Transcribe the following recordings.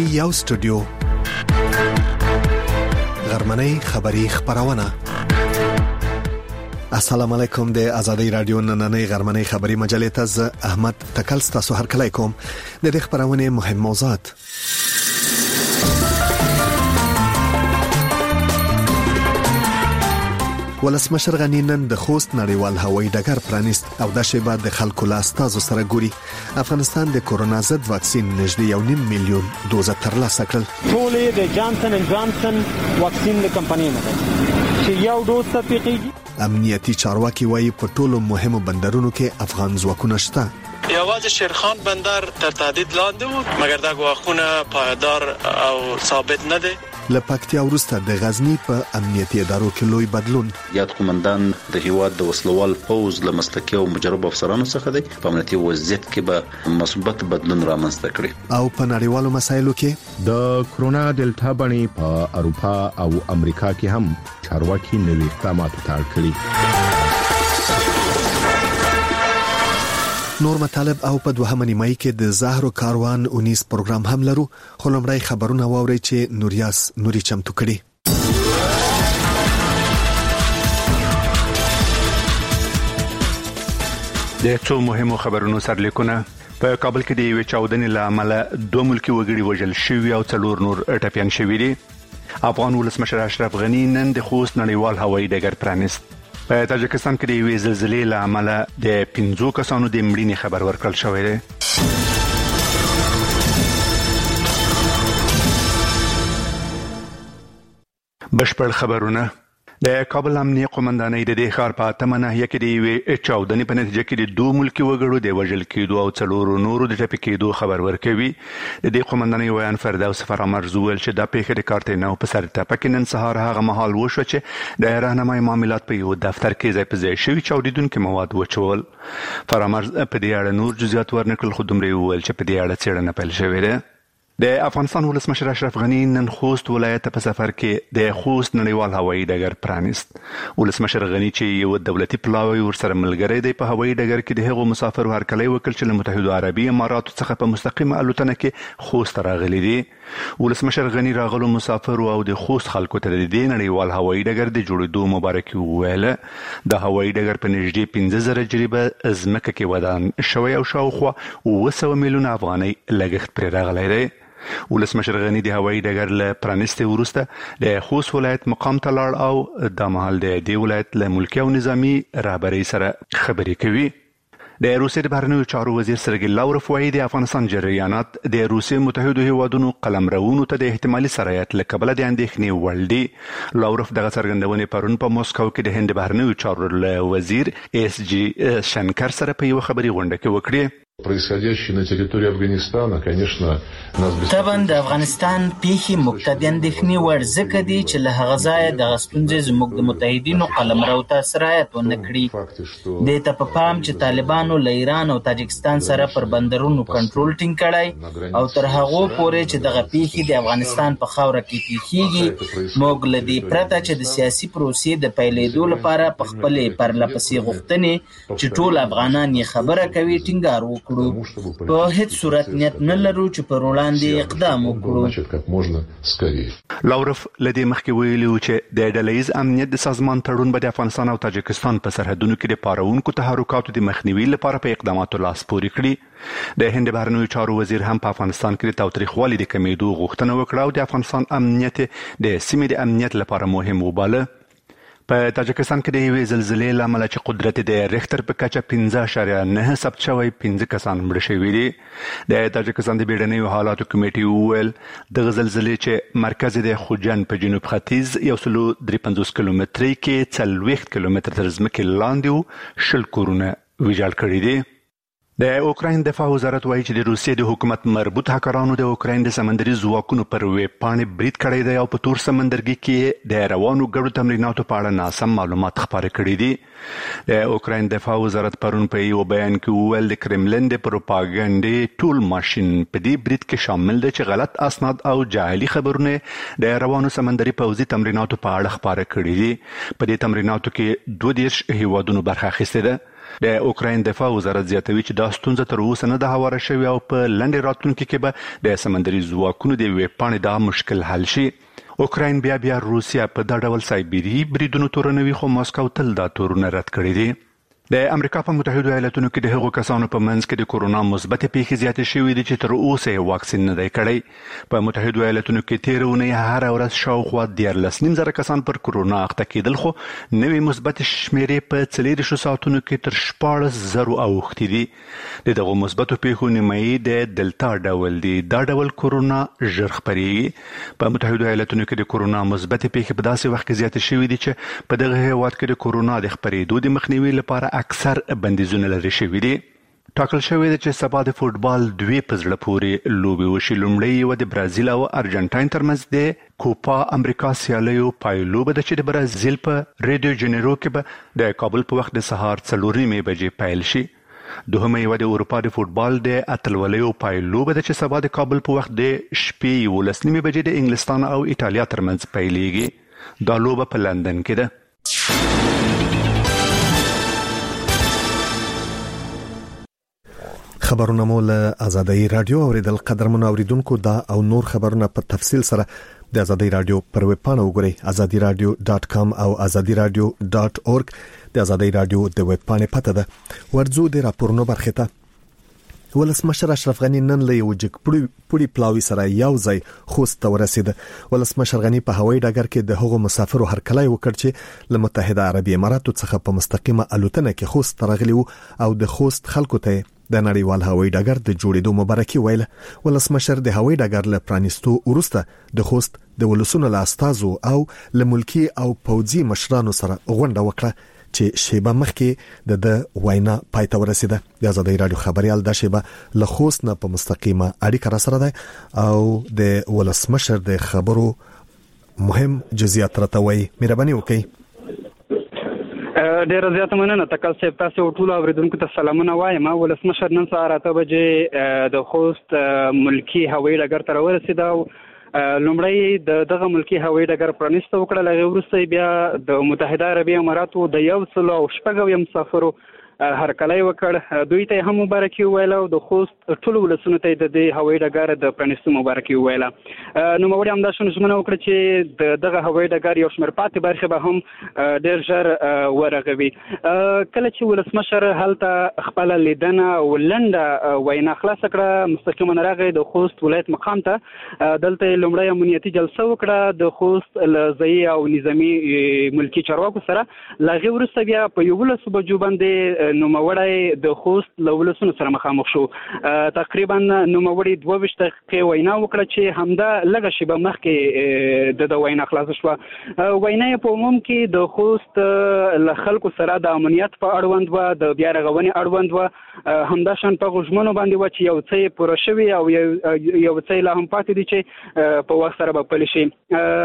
یو سټوډیو غرمنۍ خبری خبرونه. السلام علیکم. د آزادۍ رادیو نننۍ غرمنۍ خبری مجلې ته ز احمد تکل تاسو هر کله کوم. د دې خبرونه مهم موضوعات: ولسمشر غنی نن د خوست نړیوال هوایي ډګر پرانیست او د شیبه د خلکو لاستازو سره ګوري. افغانستان د کورونا ضد واکسین نږدې 1.5 میلیون دوزه ترلاسه کړل. ټولې د جانسن اینډ جانسن واکسین د کمپنۍ نه چې یو ډوز تطبیقیږي. امنیتي چارواکي وایي په ټولو مهمو بندرونو کې افغان ځواکونه شته. یوازې شیرخان بندر تر تهدید لاندې و، مګر دا ګواښونه پایدار او ثابت نه دي. له پکتیا وروسته د غزنی په امنیتي ادارو کې لوی بدلون. یاد قومندان د هیواد د وسلوال پوز له مسلکي او مجرب افسرانو څخه دی. په امنیتي وضعیت کې به مثبت بدلون رامنځته کړي. او په نړیوالو مسایلو کې د کرونا ډیلټا بڼې په اروپا او امریکا کې هم چارواکي نوي اقدامات تاړ کړي. نور مطالب او په دوهمه نیمه کې د زهرو کاروان 19 پروګرام هم لرو. خو لمړی خبرونه واوري چې نوري چمتو کړي. د څو مهمو خبرونو سرلیکونه. په کابل کې د یو چاودنې لامل دوه ملکی وګړي وژل شوي او 4 نور ټپيان شوي دي. افغان ولسمشر اشرف غنی نن د خوست نړیوال هوایي ډګر پرانیست. په تاجکستان کې د یوې زلزلې لامل د 15 کسانو د مړینې خبر ورکړل شوی دی. بشپړ خبرونه. د کابل امنیه قومندانۍ د دې ښار په اتمه ناحیه کې د یوې چاودنې په نتیجه کې د دوه ملکی وګړو د وژل کېدو او 4 نورو د ټپي کېدو خبر ورکوي. د دې قومندانۍ ویان فردوس فرامرز ویل چې د پیښې د کارتینو په سر ټپه کې نن سهار هغه مهال وشو چې د راهنمایي معاملات په یو دفتر کې ځای په ځای شوي چاودیدونکي مواد وچول. فرامرز په دې اړه نور جزئیات ورنکړل، خو دومره ویل چې په دې اړه څېړنه پیل شوې ده. د افغانستان ولسمشر اشرف غنی نن خوست ولایت په سفر کې د خوست نړیوال هوایي ډګر پرانیست. ولسمشر غنی چې یو دولتي پلاوی ورسره ملګری دی په هوایي ډګر کې د هغو مسافرو هرکلی وکړ چې له متحده عربي اماراتو څخه په مستقیمه الوتنه کې خوست راغلي دي. ولسمشر غنی راغلو مسافرو او د خوست خلکو ته د دې نړیوال هوایي ډګر د جوړېدو مبارکي وویله. د هوایي ډګر په نږدې 15,000 جریبه ځمکه کې ودان شوی او شاوخوا 200 میلیونه افغانۍ لګښت پرې راغلی دی. ولسمشر غنی د هوایي ډګر له پرانیستې وروسته د خوست ولایت مقام ته لاړ او د مهال د دې ولایت له ملکي او نظامی رهبرۍ سره خبرې کوي. د روسیې د بهرنیو چارو وزیر سرګی لاوروف وایي د افغانستان جریانات د روسیې متحده هیوادونو قلمرونو ته د احتمالي سرایت له کبله د اندېښنې وړ دي. لاوروف دغه څرګندونې پرون په مسکو کې د هند بهرنیو چارو وزیر اس جی شنکر سره په یو خبري غونډه کې وکړي. происходящее на территории Афганистана, конечно, нас طبعا د افغانستان پیښې مقتدی اندېښنې وړ ځکه دي چې له هغه ځایه د غستونځې زموږ د متحدینو قلمرو ته سرایت ونه کړي. دې ته په پام چې طالبانو له ایران او تاجکستان سره پر بندرونو کنټرول ټینګ کړی او تر هغو پورې چې دغه پیښې د افغانستان په خاوره کې پیښیږي، موږ له دې پرته چې د سیاسي پروسې د پیلېدو لپاره په خپلې پرلپسې غوښتنې چې ټول افغانان یې خبره کوي ټینګار وکړو. په هیڅ صورت نیت نه لرو چې پر وړاندې اقدام وکړو. لاوروف لدې مخکې ویلي چې د ډلهییز امنیت د سازمان تړون به د افغانستان او تاجکستان په سرحدونو کې د پاروونکو تحرکاتو د مخنیوي لپاره په اقداماتو لاس پورې کړي. د هند بهرنیو چارو وزیر هم په افغانستان کې د تاوتریخوالي د کمیدو غوښتنه وکړه او د افغانستان امنیت د سیمې د امنیت لپاره مهم وباله. په تاجکستان کې د یوې زلزلې لامل چې قدرت د ریختر په کچه 15.9 ثبت شوی 15 کسان مړه شوي دي. د تاجکستان د بیړنیو حالاتو کمیټې وویل دغه زلزلې چې مرکز د خوجن په جنوب ختیځ 153 کیلومترۍ کې 40 کیلومتر تر ځمکې لاندې و 20 کورونه ویجاړ کړي دي. د اوکراین دفاع وزارت وایي چې د روسیې د حکومت مربوط هکرانو د اوکراین د سمندري ځواکونو پر ویب پاڼې برید کړی دی او په تور سمندرګي کې د روانو ګډو تمریناتو په اړه ناسم معلومات خپاره کړي دي. د اوکراین دفاع وزارت پرون په یو بیان کې وویل د کرملن د پروپاګاندا ټول ماشين په دې برید کې شامل دي چې غلط اسناد او جعلي خبرونه د روانو سمندري پوځي تمریناتو په اړه خپاره کړي دي. په دې تمریناتو کې 22 هیوادونو برخه اخیستې ده. د اوکراین دفاع وزارت زیاتوي چې دا ستونزه تر اوسه نه ده هواره شوې او په لنډ راتلونکي کې به د سمندري ځواکونو د ویپاڼې دا مشکل حل شي. اوکراین بیا روسیا په دا ډول سایبری بریدونو تورنوي خو ماسکو تل دا تورونه رد کړی دي. د امریکا په متحده ایالاتونو کې د هغو کسانو په منځ کې د کورونا مثبت پیښې زیاتې شوې دي چې تر اوسه واکسین نه دی کړی. په متحده ایالاتونو کې تیرونه هر ورځ شاوخوا 14.5 کسان پر کورونا اخته کېدل خو نوې مثبت شمیرې په 24 ساعتونو کې تر 14,000 اوښتې دي. دغه مثبت پیښو نیمایي د دلتا ډول دي. دا ډول کورونا ژر خپرېږي. په متحده ایالاتونو کې د کورونا مثبت پیښې په داسې وخت کې زیاتې شوې دي چې په دغه هیواد کې د کورونا د خپرېدو د مخنیوي لپاره اکثر بندیزونه لري شوي دي. ټاکل شوی دی چې سبا د فوټبال 2 په زړه پورې لوبې وشي. لومړی یو د برازیل او ارجنټاین ترمنځ د کوپا امریکا سیالیو پایلوبه ده چې د برازیل په ریو ډی جنیرو کې به د کابل په وخت د سهار 4:30 بجې پیل شي. دوهمه یو د اروپا د فوټبال د اتلولیو پایلوبه ده چې سبا د کابل په وخت د شپې 11:30 بجې د انګلستان او ایټالیا ترمنځ پیلېږي. دا لوبه په لندن کې ده. خبرونه مو له آزادۍ رادیو اوریدل. قدرمن اوریدونکو دا او نور خبرونه په تفصیل سره د آزادۍ رادیو پر ویب پاڼه وګورئ azadiradio.com او azadiradio.org. د آزادۍ رادیو د ویب پاڼې پته ده. ورځو د راپورونو برخه ته ولسمشر اشرف غنی نن له یو جګپړي پلاوی سره یو ځای خوست ته ورسید. ولسمشر غنی په هوایي ډګر کې د هغو مسافرو هرکلی وکړ چې له متحده عربي اماراتو څخه په مستقیمه الوتنه کې خوست ته راغلي وو او د خوست خلکو ته د نړیوال هوایي ډګر د جوړېدو مبارکي ویله. ولسمشر د هوایي ډګر له پرانیستو وروسته د خوست د ولسونو له استازو او له ملکی او پوځي مشرانو سره غونډه وکړه چې شیبه مخکې د وینا پای ته ورسیده. د آزادۍ رادیو خبريال د شیبه له خوست نه په مستقیمه اړیکه را سره ده او د ولسمشر د خبرو مهم جزئیات راته وایي. مهرباني وکړئ. ډېر زیات مننه. تاسو ټول اوریدونکو ته سلامونه وایم. ولسمشر نن سهار 8 بجې د خوست ملکی هوایي ډګر ته ورسېد. لومړی دغه ملکی هوایي ډګر پرانیسته وکړه. لږ وروسته بیا د متحده عربي اماراتو د 1.6 مسافرو هرکلی وکړ. دوی ته هم مبارکي وویله او د خوست ټول ولسونو ته د هوایي ډګر د پرانیستو مبارکي وویله. نوموړي همداشان ژمنه وکړه چې دغه هوایي ډګر یو شمېر پاتې برخې به هم ډېر ژر ورغوي. کله چې ولسمشر هلته خپله لیدنه او لنډه وینا خلاصه کړه مستقیما راغی د خوست ولایت مقام ته. دلته لومړی امنیتي جلسه وکړه د خوست له ځایي او نظامي ملکي چارواکو سره. له هغې وروسته بیا په 11 بجو باندې نوموړی د خوست له ولسونو سره مخامخ شو. تقریبا نوموړي 22 دقیقې وینا وکړه چې همدا لږه شیبه مخکې د وینا خلاصه شوه. وینا یې په عموم کې د خوست له خلکو سره د امنیت په اړوند وه، د بیا رغونې اړوند وه، همداشان په غوږمنو باندې وه چې یو څه یې پوره شوي او یو څه یې لا هم پاتې دي چې په وخت سره به پلي شي.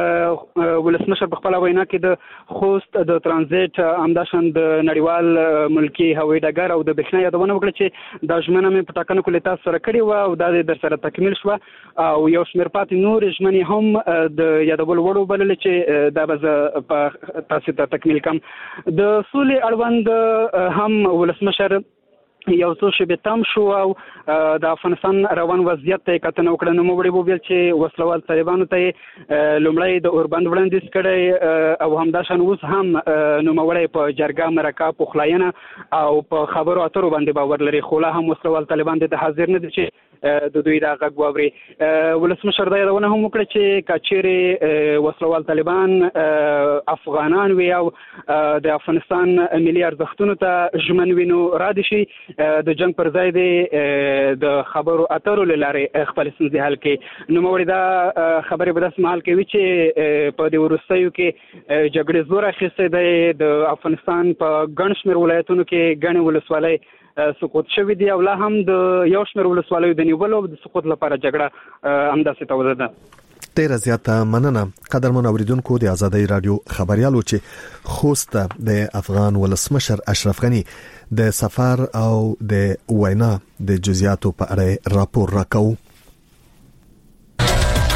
ولسمشر په خپله وینا کې د خوست د ترانزیت همداشان د نړیوال ملکي هوایي ډګر او د برېښنا یادونه وکړه چې دا ژمنه مې په ټاکنو کې له تاسو سره کړې وه او دا در سره تکمیل شوه او یو شمېر پاتې نورې ژمنې هم د یادولو وړ وبللې چې دا به زه تاسو ته تکمیل کړم. د سولې اړوند هم ولسمشر یو څو شیبې تم شو او د افغانستان روان وضعیت ته کتنه وکړه. نوموړي وویل چې وسلوال طالبانو ته لومړی د اوربند وړاندیز کړی او همداشان اوس هم نوموړی په جرګه مرکه پخلاینه او په خبرو اترو باندې باور لري، خو لا هم وسلوال طالبان د حاضر نه دي چې د دوی دا غږ واوري. ولسمشر دا یادونه هم وکړه چې که چیرې وسلوال طالبان افغانان وي او د افغانستان ملي ارزښتونو ته ژمن وي نو را دي شي د جنگ پر ځای دی د خبرو اترو له لارې خپل ستونزې حل کړي. نوموړي دا خبرې په داسې مهال کوي چې په دې وروستیو کې جګړې زور اخیستی دی. د افغانستان په ګڼ شمېر ولایتونو کې ګڼې ولسوالۍ سقوط شوي دي او لا هم د یو شمېر ولسوالیو د نیولو او د سقوط لپاره جګړه همداسې توده ده. ډیره زیاته مننه. قدرمن اوریدونکو د آزادۍ رادیو خبريالو چې خوست د افغان ولسمشر اشرف غنی د سفر او د وینا د جزئیاتو په اړه راپور راکاو.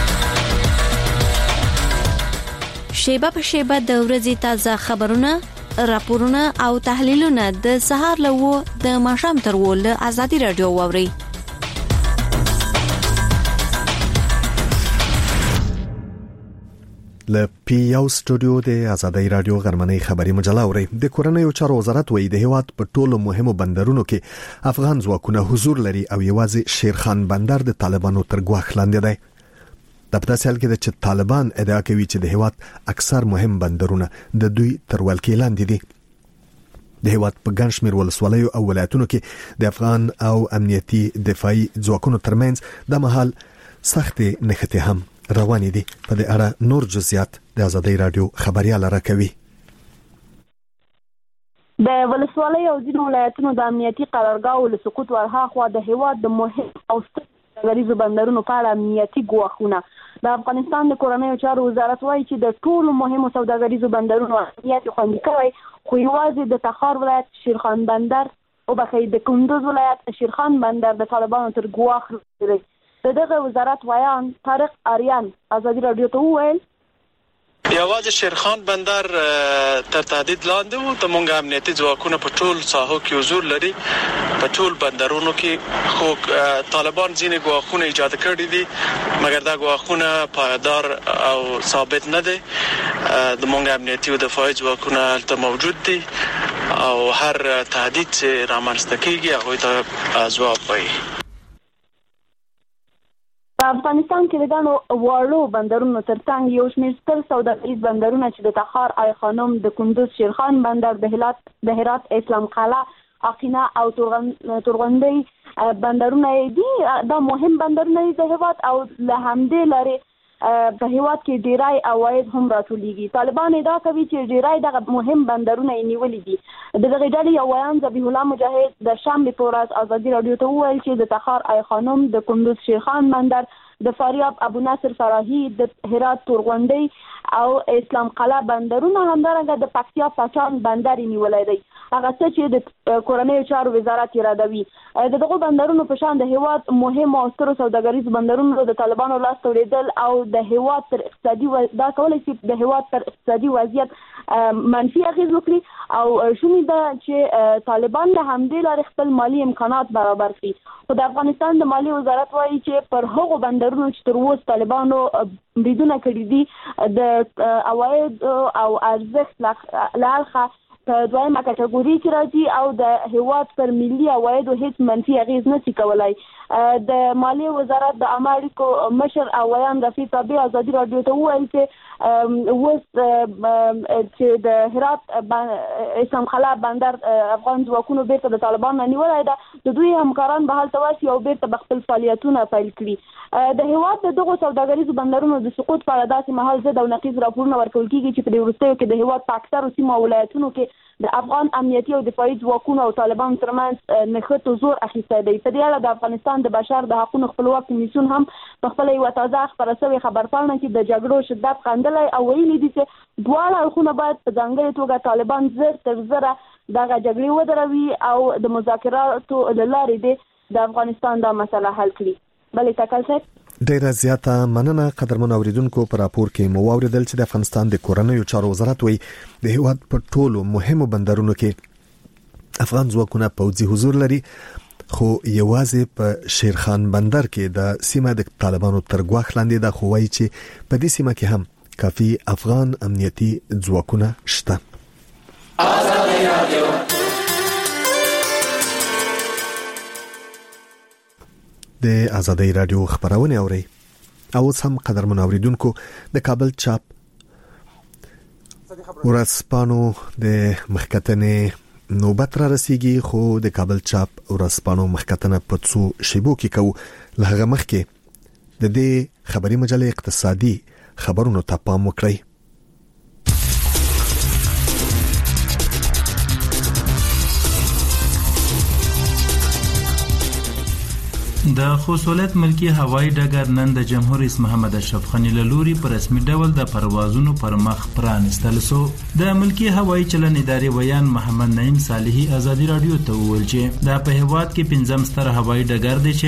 شیبه په شیبه د ورځې تازه خبرونه راپورونه او تحلیلونه د سهار له 9 د ماښام تر 10 له ازادي رادیو واوري. له پی یو سټوډیو د ازادي رادیو غرمنۍ خبري مجله اوري. د کورنیو چارو وزارت وایي د هیواد په ټولو مهمو بندرونو کې افغان ځواکونه حضور لري او یوازې شیرخان بندر د طالبانو تر ګواښ لاندې دی. د په داسې حال کې چې طالبان ادعا کوي چې د هیواد اکثر مهم بندرونه د دوی تر ولکې لاندې دي. د هیواد په ګڼ شمېر ولسوالیو او ولایتونو کې د افغان او امنیتي دفاعي ځواکونو ترمنځ د مهال سختې نښتې هم روانې دي. په دې اړه نور جزئیات د ازادي رادیو خبريال راکوي. د ولسوالیو او ځینو ولایتونو د امنیتي قرارګاو له سقوط ورها خو د هیواد د مهم او غریزو بندرونو په اړه امنیتي ګواښونه. د افغانستان د کورنیو چارو وزارت وایي چې د ټولو مهمو سوداګریزو بندرونو امنیت خوندي کوي، خو یوازې د تخار ولایت شیرخان بندر او د کندوز ولایت شیرخان بندر د طالبانو تر ګواښ لري. دغه وزارت وایان طارق آریان ازادي رادیو ته وویل یوازې شیرخان بندر تر تهدید لاندې وو. د مونږ امنیتي ځواکونه په ټول ساحو کې حضور لري، په ټول بندرونو کې، خو طالبان ځینې ګواښونه ایجاد کړي دي، مګر دا ګواښونه پایدار او ثابت نه دي. د مونږ امنیتي او دفاعي ځواکونه هلته موجود دي او هر تهدید چې رامنځته کیږي هغوی ته ځواب وایي. په افغانستان کې د ګڼو واړو بندرونو ترڅنګ یو شمېر ستر سوداګریز بندرونه چې د تخار، آی خانم، د کندوز شیرخان بندر، د هرات اسلام قلعه، اقینه او تورغندۍ بندرونه دي. دا مهم بندرونه دي د هیواد او له همدې لارې په هیواد کې ډیری عواید هم راټولیږي. طالبان ادعا کوي چې ډیری دغه مهم بندرونه یې نیولي دي. د دغه ډلې یو ویان ذبیح الله مجاهد د شنبې په ورځ ازادي رادیو ته وویل چې د تخار، آی خانم، د کندوز شیرخان بندر، د فاریاب ابو نصر فراهی، د هرات تورغندۍ او اسلام قلعه بندرونه همدارنګه د پکتیا پاچان بندر نیولای دی. هغه څه چې د کورنیو چارو وزارت یادوي. دغه بندرونو په شان د هیواد مهم او ستر سوداګریز بندرونو د طالبانو لاس ته وړېدل او د هیواد تر اقتصادي دا کولای شي د هیواد تر اقتصادي وضعیت منفي اغیز وکړي او شومي دا چې طالبان له همدې لارې خپل مالی امکانات برابر کړي. خو د افغانستان د مالی وزارت وایي چې پر هغو بندرونو چې تر اوسه طالبانو بریدونه کړي دي د عواید او ارزښت له اړخه په دویمه کټګوري کې راځي او د هیواد پر ملي عوایدو هیڅ منفي اغیز نشي کولای. د مالی وزارت د عامه اړیکو مشر او ویان رفیق تابع ازادي رادیو ته وویل چې اوس چې د هرات اسلام قلعه بندر افغان ځواکونو بیرته د طالبانو نیولای ده، د دوی همکاران به هلته واسي او بیرته خپل فعالیتونه پیل کړي. د هیواد د دغو سوداګریزو بندرونو د سقوط په اړه داسې مهال ضد او نقیض راپورونه ورکول کیږي چې په دې وروستیو کې د هیواد په اکثرو سیمو او ولایتونو کې د افغان امنیتي او دفاعي ځواکونو او طالبانو ترمنځ نښتو زور اخیستی دی. په دې اړه د افغانستان د بشر د حقوقو خپلواک کمیسیون هم په خپل یو تازه خبره شوی خبرپاڼه کې د جګړو شدت خندلی او ویلي دي چې دواړه اړخونه باید په ځانګړې توګه طالبان زر تر زره دغه جګړې ودروي او د مذاکراتو له لارې د افغانستان دا مسله حل کړي. بلې تکل صاحب ډیره زیاته مننه. قدرمن اوریدونکو پر راپور کې مو واوریدل چې د افغانستان د کورنیو چارو وزارت وایي د هیواد په ټولو مهمو بندرونو کې افغان ځواکونه پوځي حضور لري، خو یوازې په شیرخان بندر کې د سیمه د طالبانو تر ګواښ لاندې ده، خو وایي چې په دې سیمه کې هم کافي افغان امنیتي ځواکونه شته. ازادي رادیو د ازادي رادیو خبرونه اوري او هم قدرمن اوریدونکو د کابل چاپ ورځپاڼو د مخکتنې نوبت را رسیږي، خو د کابل چاپ ورځپاڼو مخکتنه په څو شیبو کې کو لهغه مخکې د دې خبري مجلې اقتصادي خبرونو ته پام وکړئ. د خوشولت ملکی هوایی ډګر نن د جمهور رئیس محمد اشرف غنی له لوري په رسمي ډول د پروازونو پر مخ پرانستل سو. د ملکی هوایی چلن ادارې ویان محمد نعیم صالحی ازادي رادیو ته وویل چې دا په هیواد کې 15 ستر هوایی ډګر دي چې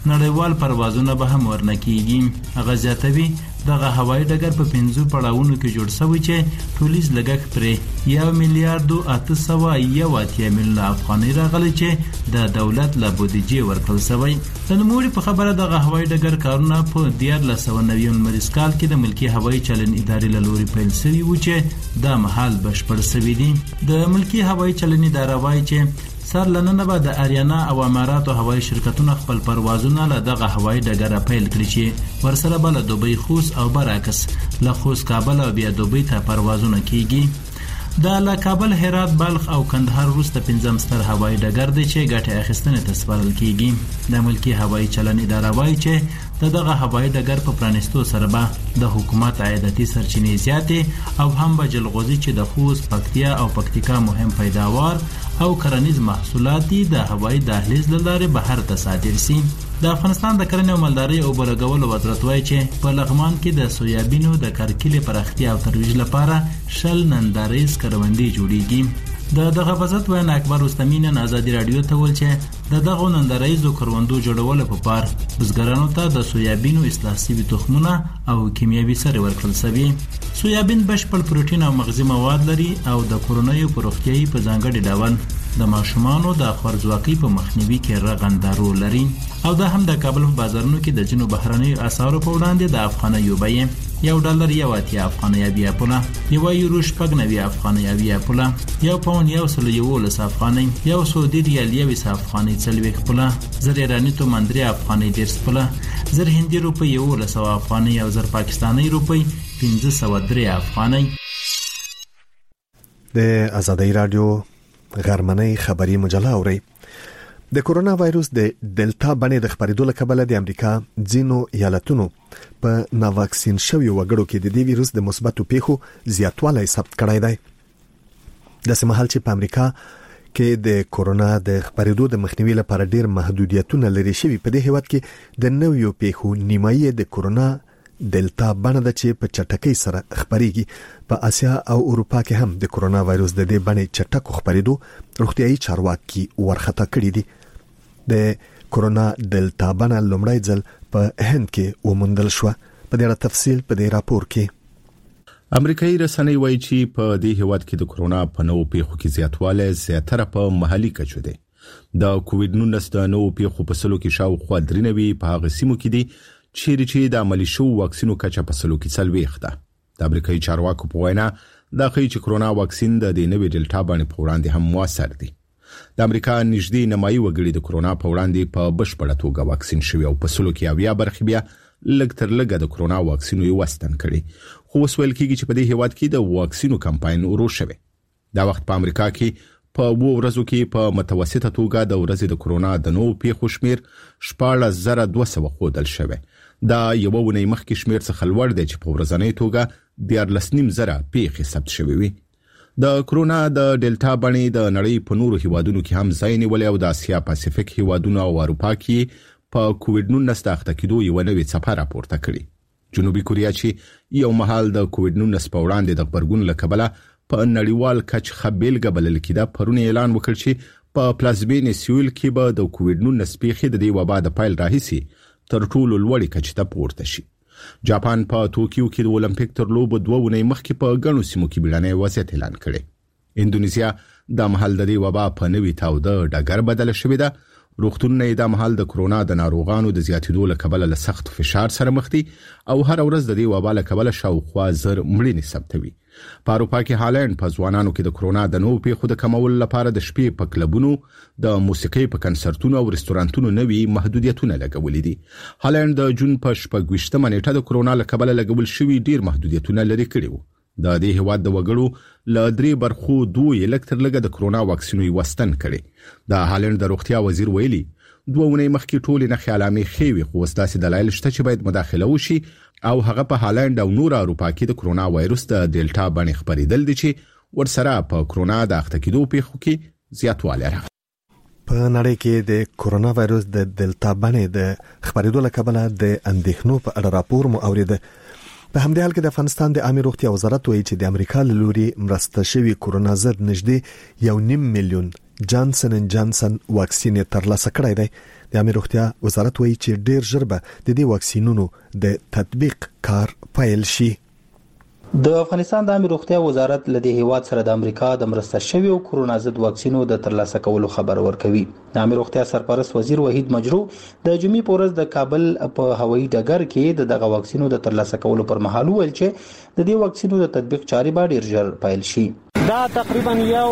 نړیوال پروازونه به هم ورنکېږي. هغه زیاتوي دغه هوایي ډګر په 5 پړاوونو کې جوړ شوی چې ټولیز لګښت پرې 1 میلیارډ 881 میلیون افغانۍ راغلی چې د دولت له بودیجې ورکړل شوی. د نوموړي په خبره دغه هوایي ډګر کارونه په 1990 کال کې د ملکی هوایي چلن ادارې له لوري پیل شوي و چې دا مهال بشپړ شوي دي. د ملکی هوایي چلن اداره وایي چې سر لننه به د اریانا او اماراتو هوایي شرکتونه خپل پروازونه له دغه هوایي ډګر پیل کړي چې ورسره به له دوبۍ خوست او برعکس له خوست کابل او بیا دوبۍ ته پروازونه کیږي. د له کابل هرات بلخ او کندهار وروسته 5م ستر هوایي ډګر دی چې ګټه اخیستنې ته سپارل کیږي. د ملکی هوایي چلن اداره وایي چې دغه هوایي ډګر په پرانیستو سره به د حکومت عایداتي سرچینې زیاتې او هم به جلغوزي چې د خوست، پکتیا او پکتیکا مهم پیداوار او کرنیز محصولات د هوایي دهلیز له لارې بهر ته صادر شي. د افغانستان د کرنې او مالدارۍ او بلګولو وزارت وایي چې په لغمان کې د سویابینو د کرکیلې پراختیا او ترویج لپاره 10 ننداریز کروندې جوړیږي. دغه وزارت وینا اکبر رستمی نن ازادي رادیو ته ویل چې دغه ننداریزو کروندو جوړولو په پار بزګرانو ته د سویابینو اصلاح شوي تخمونه او کیمیاوي سرې ورکړل شوي. سویابین بشپړ پروتین او مغذي مواد لري او د کورنیو په روغتیایي په ځانګړي ډول د ماشومانو د خوارځواکۍ په مخنیوي کې رغنده رول لري او دا هم د کابل په بازارونو کې د جنوب بهرنیو اسعارو په وړاندې د افغانیو بیې $1 یواتیا افغانۍ بیا پوله، €1 شپږ افغانۍ بیا پوله، £1 111 افغانۍ، $1 21 افغانۍ 40 پوله، زر ایرانی تومان 3 افغانۍ 10 پوله، زر هندي روپۍ 1100 افغانۍ او زر پاکستاني روپۍ 503 افغانۍ. د ازادي رادیو غرمنۍ خبری مجله اوري. د کورونا وایروس د ډیلټا بڼې د خپرېدو له کبله د امریکا ځینو ایالتونو په ناواکسین شویو وګړو کې د دې وایروس د مثبتو پیښو زیاتوالی ثبت کړی دی. د سمحال چې په امریکا کې د کورونا د خپرېدو د مخنیوي لپاره ډېر محدودیتونه لري شوي، په دې هیواد کې د نویو پیښو نیمایي د کورونا ډیلټا بڼه ده چې په چټکۍ سره خپرېږي. په اسیا او اروپا کې هم د کورونا وایروس د دې بڼې چټک خپرېدو روغتیايي چارواکي ورخطا کړي دي. د کورونا ډیلټا بڼه لومړی ځل په هند کې وموندل شو. په دې اړه تفصیل په دې راپور کې. امریکایي رسنۍ وایي چې په دې هیواد کې د کورونا په نوو پیښو کې زیاتوالی زیاتره په محلي کچو دی. د کووډ-19 د نوو پیښو په سلو کې شاوخوا 93 په هغه سیمو کې دي چې د عملي شو واکسینو کچه په سلو کې 40 ده. د امریکایي چارواکو په وینا دا ښيي چې کورونا واکسین د نوې ډیلټا باندې په وړاندې هم موثر دی. د امریکا نږدې نیمایي وګړي د کورونا په وړاندې په بشپړه توګه واکسین شوي او په سلو کې 70 برخې بیا لږ تر لږه د کورونا واکسینو یې وستن کړي. خو اوس ویل کېږي چې په دې هیواد کې د واکسینو کمپاین ورو شوی. دا وخت په امریکا کې په 2 ورځو کې په متوسطه توګه د ورځې د کورونا د نوو پیښو شمیر 14200 ښودل شوی. دا یو ونې مخکې شمیر څخه لوړ دی چې په ورځنۍ توګه 14.5 پیښې ثبت شوې وي. د کورونا د ډیلټا بڼې د نړۍ په نورو هیوادونو کې هم ځای نیولې او د اسیا پاسفیک هیوادونو او اروپا کې په کووډ-19 د اخته کېدو یو نوې څپه راپورته کړې. جنوبي کوریا چې یو مهال د کووډ-19 په وړاندې د غبرګون له کبله په نړیوال کچ خبرګل بلل کېده، پرون اعلان وکړ چې په پلازمین سیول کې به د کووډ-19 پیښې د دې وبا د پایل راهیسي تر ټولو لوړې کچې ته پورته شي. جاپان په توکیو کې د اولمپیک تر لوبو 2 ونې مخکې په ګڼو سیمو کې بیړنی وضعیت اعلان کړي. اندونیزیا د مهال د دې وبا په نوي تاوده ډګر بدل شوې ده. روغتونونه د مهال د کورونا د ناروغانو د زیاتېدو له کبله له سخت فشار سره مخ دي او هر ورځ د دې وبا له کبله شاوخوا 1000 مړینې ثبتوي. په اروپا کې هالند په ځوانانو کې د کورونا د نوو پیښو د کمولو لپاره د شپې په کلبونو، د موسیقۍ په کنسرتونو او رستورانتونو نوي محدودیتونه لګولې دي. هالند د جون په 26 نیټه د کورونا له کبله لګول شوي ډیر محدودیتونه لري کړي وو. د دې هیواد د وګړو له 3 برخو 2 الکتر لګه د کورونا واکسینو وستن کړي. د هالند د روغتیا وزیر ویلي 2 ونې مخکې ټولې نښې علامې خېوي، خو ستاسو دلایل شته چې باید مداخله وشي او هغه په هالند او نور اروپا کې د کورونا وایروس د ډیلټا بڼې خپرېدل دي چې ورسره په کورونا د اخته کېدو پیښو کې زیاتوالی راغلی. په نړۍ کې د کورونا وایروس د ډیلټا بڼې د خپرېدو له کبله د اندېښنو په اړه راپور مو اوریده. په همدې حال کې د افغانستان د عامه روغتیا وزارت وایي چې د امریکا له لوري مرسته شوی کورونا ضد نږدې 1.5 میلیون جانسن اند جانسن واکسین ترلاسه کړی دی. د عامه روغتیا وزارت وایي چې ډیر ژر به د دې واکسینونو د تطبیق کار پیل شي. د افغانستان د عامه روغتیا وزارت له دې هیواد سره د امریکا د مرسته شوی او کورونا ضد واکسینو د ترلاسه کولو خبر ورکوي. د عامه روغتیا سرپرست وزیر وحید مجروح د جمعې په ورځ د کابل په هوایي ډګر کې دغه واکسینو د ترلاسه کولو پر مهال ویل چې د دې واکسینو د تطبیق چارې به ډیر ژر پیل شي. دا تقریبا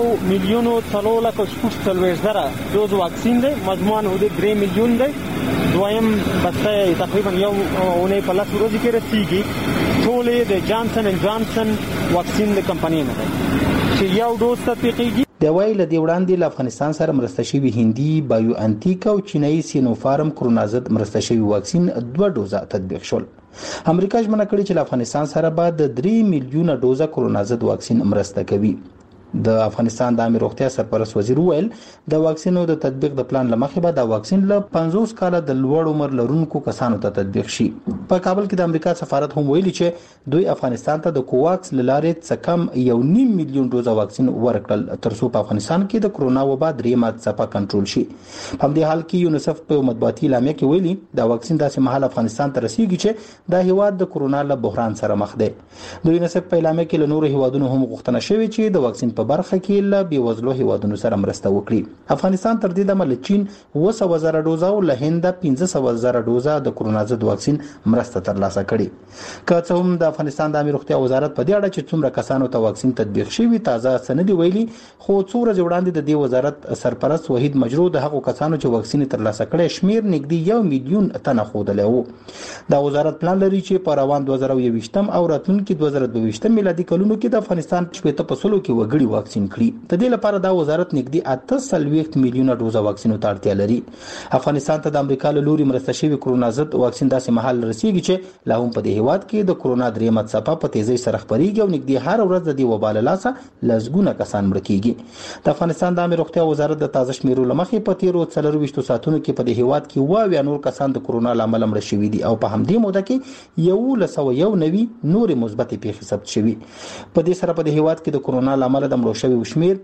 1,340,000 دوز واکسین دی، مجموعاً حدود 3 میلیون دی. دویم بسته تقریبا یو اونۍ په لاس ورځې کې رسیږي. ټولې د جانسن اند جانسن واکسین د کمپنۍ نه دی چې یو ډوز تطبیقیږي. د وایي له دې وړاندې له افغانستان سره مرسته شوی هندي بایو انټیک او چینایي سینوفارم کورونا ضد مرسته شوی واکسین 2 ډوزه تطبیق شول. امریکا ژمنه کړې چې له افغانستان سره به د 3 میلیونه ډوزه کورونا ضد واکسین مرسته کوي. د افغانستان د عامه روغتیا سرپرست وزیر ویل د واکسینو د تطبیق د پلان لمخې به د واکسین له 50 کاله د لوړ عمر لرونکو کسانو ته تطبیق شي. په کابل کې د امریکا سفارت هم ویلي چې دوی افغانستان ته د کوواکس لارې څخه کم 1.5 میلیون ډوزه واکسین ورکړل ترڅو په افغانستان کې د کرونا وبا درېمه څپه کنټرول شي. په دې حال کې یونیسف په مطبوعاتي اعلامیه کې ویلي د واکسین داسې مهال افغانستان ته رسیدي چې د هیواد د کرونا له بحران سره مخ دی. د یونیسف په اعلامیه کې له نورو هیوادونو هم غوښتنه شوې چې د واکسین په برخه کې له بیوزلو هیوادونو سره مرسته وکړي. افغانستان تر دې دمه له چین 200,000 ډوزه او له هند 15,000 ډوزه د کرونا ضد واکسین مرسته ترلاسه کړي. که څه هم د افغانستان د عامه روغتیا وزارت په دې اړه چې څومره کسانو ته واکسین تطبیق شوی تازه سند ویلي، خو څو ورځې وړاندې د دې وزارت سرپرست وحید مجروح د هغو کسانو چې واکسین ترلاسه کړي شمیر نږدې 1 میلیون تنه ښودلی وو. دا وزارت پلان لري چې په روان 2021 او راتلونکي 2022 میلادي کلونو کې د افغانستان 80% کې وګړي واکسین کړي. د دې لپاره دا وزارت نږدې 48 میلیونه ډوزه واکسینو ته اړتیا لري. افغانستان ته د امریکا له لوري مرسته شوی کورونا ضد واکسین داسې مهال رسیږي چې لا هم په دې هیواد کې د کورونا درېمه څپه په تیزۍ سره خپریږي او نږدې هر ورځ د دې وبا له لاسه لسګونه کسان مړه کیږي. د افغانستان د عامه روغتیا وزارت د تازه شمیرو لمخې په تیرو 24 ساعتونو کې په دې هیواد کې 22 نور کسان د کورونا لامل مړه شوي دي او په همدې موده کې 191 نور مثبت پیښې ثبت شوي. په دې سره په دې هیواد کې د کورونا لامل د مړو شویو شمیر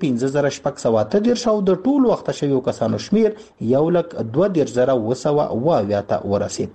15,608 او د ټول وخت شویو کسانو شمیر 1,32,900 ته ورسید.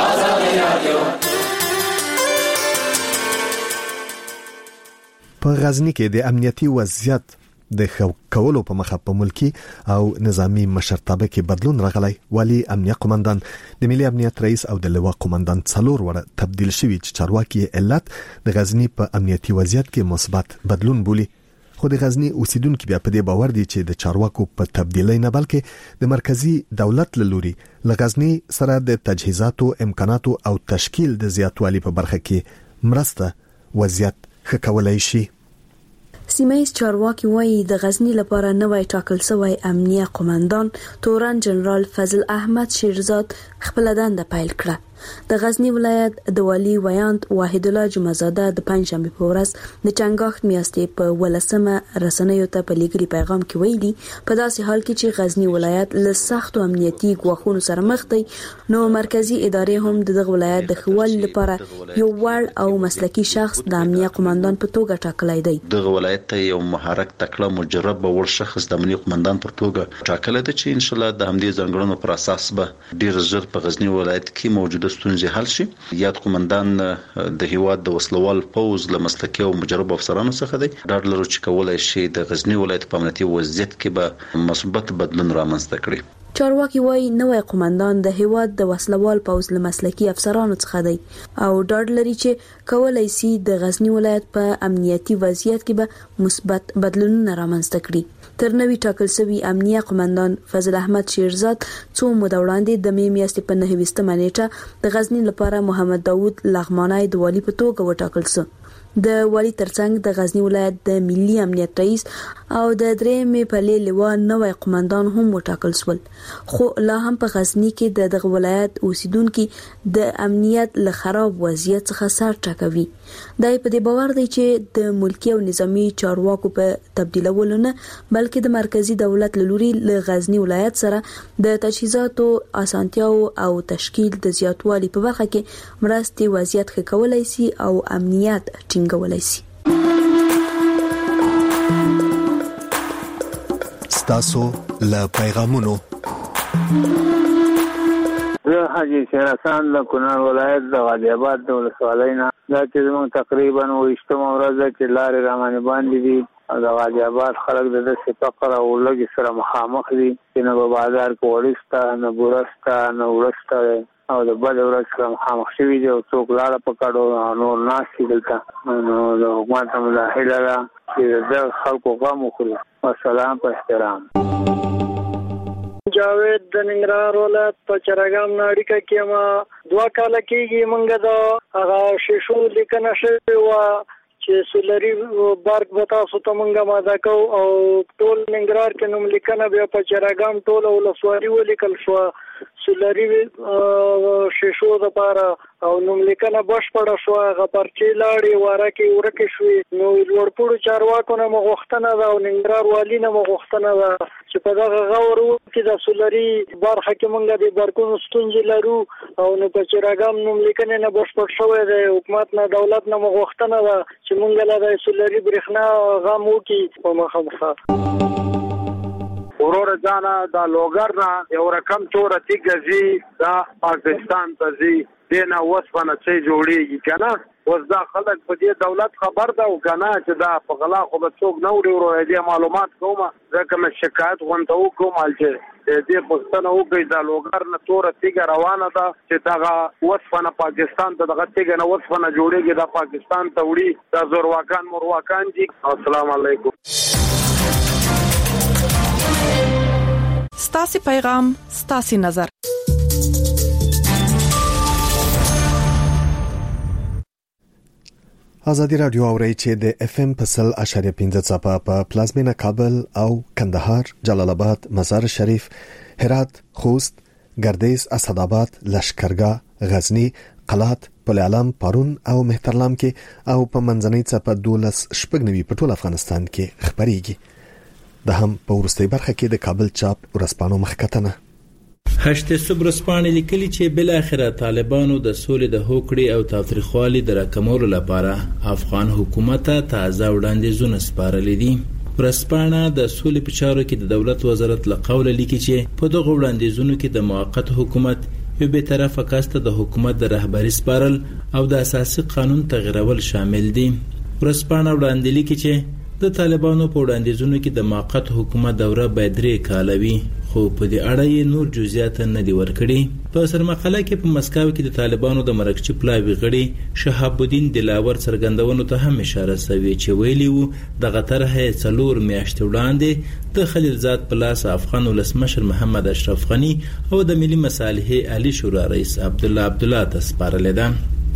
په غزنی کې د امنیتي وضعیت د کولو په مخه په ملکی او نظامی مشرتابه کې بدلون راغلی. والی امنیت قومندان د ملي امنیت رئیس او د لوا قومندان څلور وړه تبدیل شوی چې چارواکي علت د غزنی په امنیتي وضعیت کې مثبت بدلون بولی. خو د غزنی اوسیدونکو بیا په دې باور دي چې د چارواکو په تبدیلۍ نه بلکې د مرکزی دولت له لوري له غزنی سره د تجهیزاتو امکاناتو او تشکیل د زیاتوالي په برخه کې مرسته وضعیت ښه کولای شي. سیمایي چارواکي وایي د غزنی لپاره نوې ټاکل شوی امنیه قومندان تورن جنرال فضل احمد شیرزاد خپل دنده پیل کړه. د غزنی ولایت د والی ویاند واحد الله جمعزاده د پنځشنبه په ورځ د چنګاښت میاشتې په ولسمه رسنیو ته په لیکلي پیغام کې ویلي په داسې حال کې چې غزنی ولایت له سختو امنیتي ګواښونو سره مخ دی نو مرکزی ادارې هم دغه ولایت د خوال لپاره یو وړ او مسلکي شخص د امنیه قومندان په توګه ټاکلی دی. دغه ولایت ته یو محرک تکړه مجرب او شخص د امنیه قومندان پر توګه ټاکلی دی چې ان شاء الله د همدې ځانګړنو پر اساس به ډیر ژر په غزنی ولایت کې موجوده ستونزې حل شي. یاد قومندان د هیواد د وسلوال پوز له مسلکي او مجرب افسرانو څخه دی. ډاډ لرو چې کولای شي د غزنی ولایت په امنیتي وضعیت کې به مثبت بدلون رامنځته کړي. چارواکي وایي نوې قومندان د هیواد د وسلوال پوز له مسلکي افسرانو څخه دی او ډاډ لري چې کولای شي د غزنی ولایت په امنیتي وضعیت کې به مثبت بدلونونه رامنځته کړي. تر نوې ټاکل شوی امنیه قومندان فضل احمد شیرزاد څو موده وړاندې د می میاشتې په 9 نیټه د غزنی لپاره محمد داوود لغمانی د والی په توګه وټاکل شو. د والی ترڅنګ د غزنی ولایت د ملي امنیت رئیس او د درېمې پلې لوا نوی قومندان هم وټاکل شول. خو لا هم په غزنی کې دغه ولایت اوسیدونکو د امنیت له خراب وضعیت څخه سر ټکوي. دای په دې باور دی چې د ملکی او نظامی چارواکو په تبدیلولو نه بلکې د مرکزی دولت لوري له غزنی ولایت سره د تجهیزاتو اسانتیاو او تشکیل د زیاتوالي په برخه کې مرستې وضعیت ښه کولای شي او امنیت ټینګولای شي. تاسو له پیغامونو زه حاجی شیر حسن د کونړ ولایت د غازی آباد د ولسوالۍ نه دا چې زموږ تقریبا 28 ورځ چې لارې رامانې باندې دي د غازی آباد خلک د داسې فقر او لږ سره مخامخ دي چې نه په بازار کې وړسته نه بورسته نه وړسته او د بل ورځ سره مخامخ شوي دي او څوک لاړه په کډو نور ناستي دلته نو د حکومت مداخله ده چې د خلکو غم وخوري. والسلام په احترام. جاوید د ننګرهار ولایت په چراګام ناړیکا کې ما 2 کال کېږي مونږ د هغه شیشو لیکنه شوی و چې سولري بارک وتا سو ته مونږه ماده کو او ټول ننګرهار کې نوم لیکنه بیا په چراګام ټول ولسوالي ولیکل شو سولري شیشو د پاره او نوم لیکنه بشپړه شو هغه پرچی لاړې واره کې ورکه شوې نو ورپوړو چارواکو نه مغختنه ده او ننګرهار والی نه مغختنه ده چې په دغه غور کې د سولري برخه کې مونږ د برکونو ستونزې لرو او نو په چراګام نوم لیکنه نه بشپړ شوې ده حکومت نه دولت نه مغختنه ده چې مونږ له د سولري برېښنا غم وکي په مخه ورور جانا دا لوګر نه یو رقم چورتی غزي دا پاکستان ته زی دینه وسونه چې جوړیږي کنه اوس دا خلک په دې دولت خبر ده او کنه چې دا په غلا خو به څوک نه وړي ورو دې معلومات کومه ځکه مې شکایت غونډه وکوم چې دې پښتنه وګړي دا لوګر نه چورتی روانه ده چې دا وسونه پاکستان ته دغه تیګ نه وسونه جوړیږي دا پاکستان ته وړي دا زورواکان مرواکان دي. السلام علیکم. ستاسي پیغام ستاسي نظر. ازادي رادیو اوري چې د اف ام په 100.15 صفه په پلازمینه کابل او کندهار، جلال آباد، مزار شریف، هرات، خوست، ګردیز، اسداباد، لشکرګاه، غزنی، قلات، پل علم، پارون او مهترلام کې او په منځنۍ صفه 12 په ټول افغانستان کې خبريږي. د هم په ورستۍ برخه کې د کابل چاپ ورسپانو مخکتنه هشت صبرسپانې لیکلي چې بل اخره طالبانو د سولې د هوکړې او تاوتریخوالي د راکمولو لپاره افغان حکومت ته تازه وړاندیزونه سپارلي دي. ورسپانه د سولې په چارو کې د دولت وزارت له قوله لیکي چې په دغه وړاندیزونو کې د موقت حکومت یو به طرفه کاسته د حکومت د رهبری سپارل او د اساسي قانون تغیرول شامل دي. ورسپانه وړاندې لیکي چې د طالبانو په وړاندیزونو کې د موقت حکومت دوره باید 3 کاله وي خو په دې اړه یې نور جزئیات نه دي ورکړي. په سرمقاله کې په مسکو کې د طالبانو د مرکزي پلاوی غړي شهاب الدین دلاور څرګندونو ته هم اشاره شوې چې ویلي وو د غطرها 4 میاشتې وړاندې د خلیلزاد پلاس افغان ولسمشر محمد اشرف غنی او د ملي مصالحې علي شورا رئیس عبد الله تسپارل ده.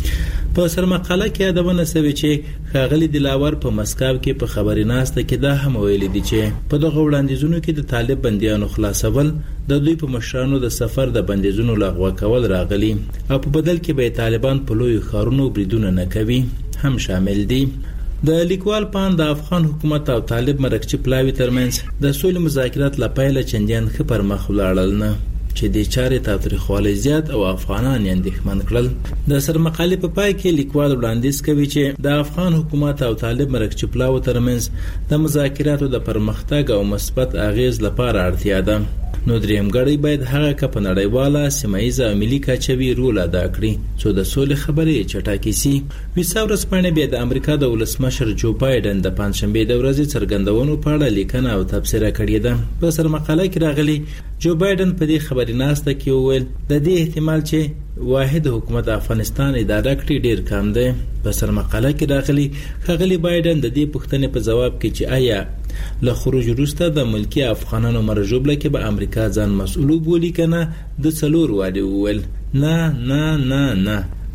په سرمقاله کې یادونه شوې چې ښاغلي دلاور په مسکو کې په خبریناسته کې دا هم ویلي دي چې په دغه وړاندیزونو کې د طالب بندیانو خلاصول د دوی په مشرانو د سفر د بندیزونو لغوه کول راغلي او په بدل کې به طالبان په لوی ښارونو بریدونه نه کوي هم شامل دي. د لیکوال پاند د افغان حکومت او طالب مرکزي پلاوی ترمنځ د سولې مذاکرات لپاره چندین ښه پر مخ ولاړل نه چې د چارې تاوتریخوالي زیات او افغانان اندېښمن کړل. د سرمقالې په پای کې لیکوال وړاندیز کوي چې د افغان حکومت او طالب مرکزي پلاوی ترمنځ د مذاکراتو د پرمختګ او مثبت اغیز لپاره اړتیا ده. نو درېمګړی باید هغه ک په نړیواله سیمایي او ملي کچوي رول ادا کړي چې د سولې خبرې چټکې سي. ویساورس باندې بیا د امریکا د ولسمشر جو بایدن د پنځشنبه د ورځې څرګندونو په اړه لیکنه او تبصره کړې ده. په سرمقاله کې راغلي جو بایدن په دې خبریناسته کې وویل د دې احتمال چې واحد حکومت افغانستان اداره کړي ډیر کم دی. په سرمقاله کې راغلي ښاغلي بایدن د دې پوښتنې په جواب کې چې آیا له خروج وروسته د ملکی افغانانو مرجوبله کې به امریکا ځان مسؤل بولی کنه د څلور وادي وویل نه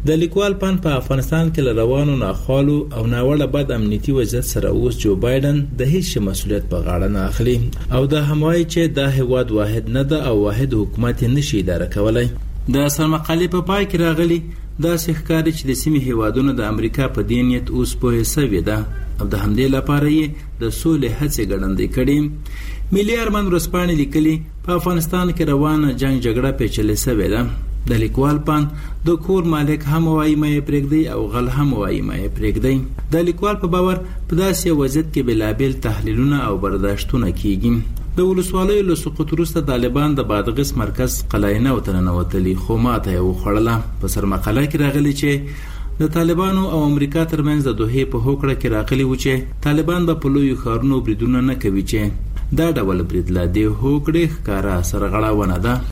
د لیکوال پان په افغانستان کې روانو ناخوالو او ناوړه بد امنیتي وضعیت سره اوس جو بایدن د هیڅ مسؤلیت په غاړه نه اخلي او دا هم وایي چې دا هیواد واحد نه ده او واحد حکومت نشي اداره کولای. د سرمقالې په پای کې راغلي دا ښکاري چې د سیمې هیوادونو د امریکا په دې نیت اوس پوهه سوي ده او د همدې لپاره یې د سولې هڅې ګړندې کړي. ملي ارمان ورځپاڼې لیکلي په افغانستان کې روانه جنگ جګړه پیچلې سوې ده. د لیکوال پان د کور مالک هم وایي مې پرېږدي او غل هم وایي مې پرېږدي. د لیکوال په باور په داسې وضعیت کې بلابل تحلیلونه او برداشتونه کیږي. د ولسوالیو له سقوط وروسته طالبان د بادغیس مرکز قلعه وتنوتلي خو ماته یې وخوړله. په سرمقاله کې راغلي چې د طالبانو او امریکا ترمنځ د دوحې په هوکړه کې راغلي و چې طالبان به په لویو ښارونو بریدونه نه کوي چې دا ډول برید لا د هوکړې ښکاره سرغړونه ده.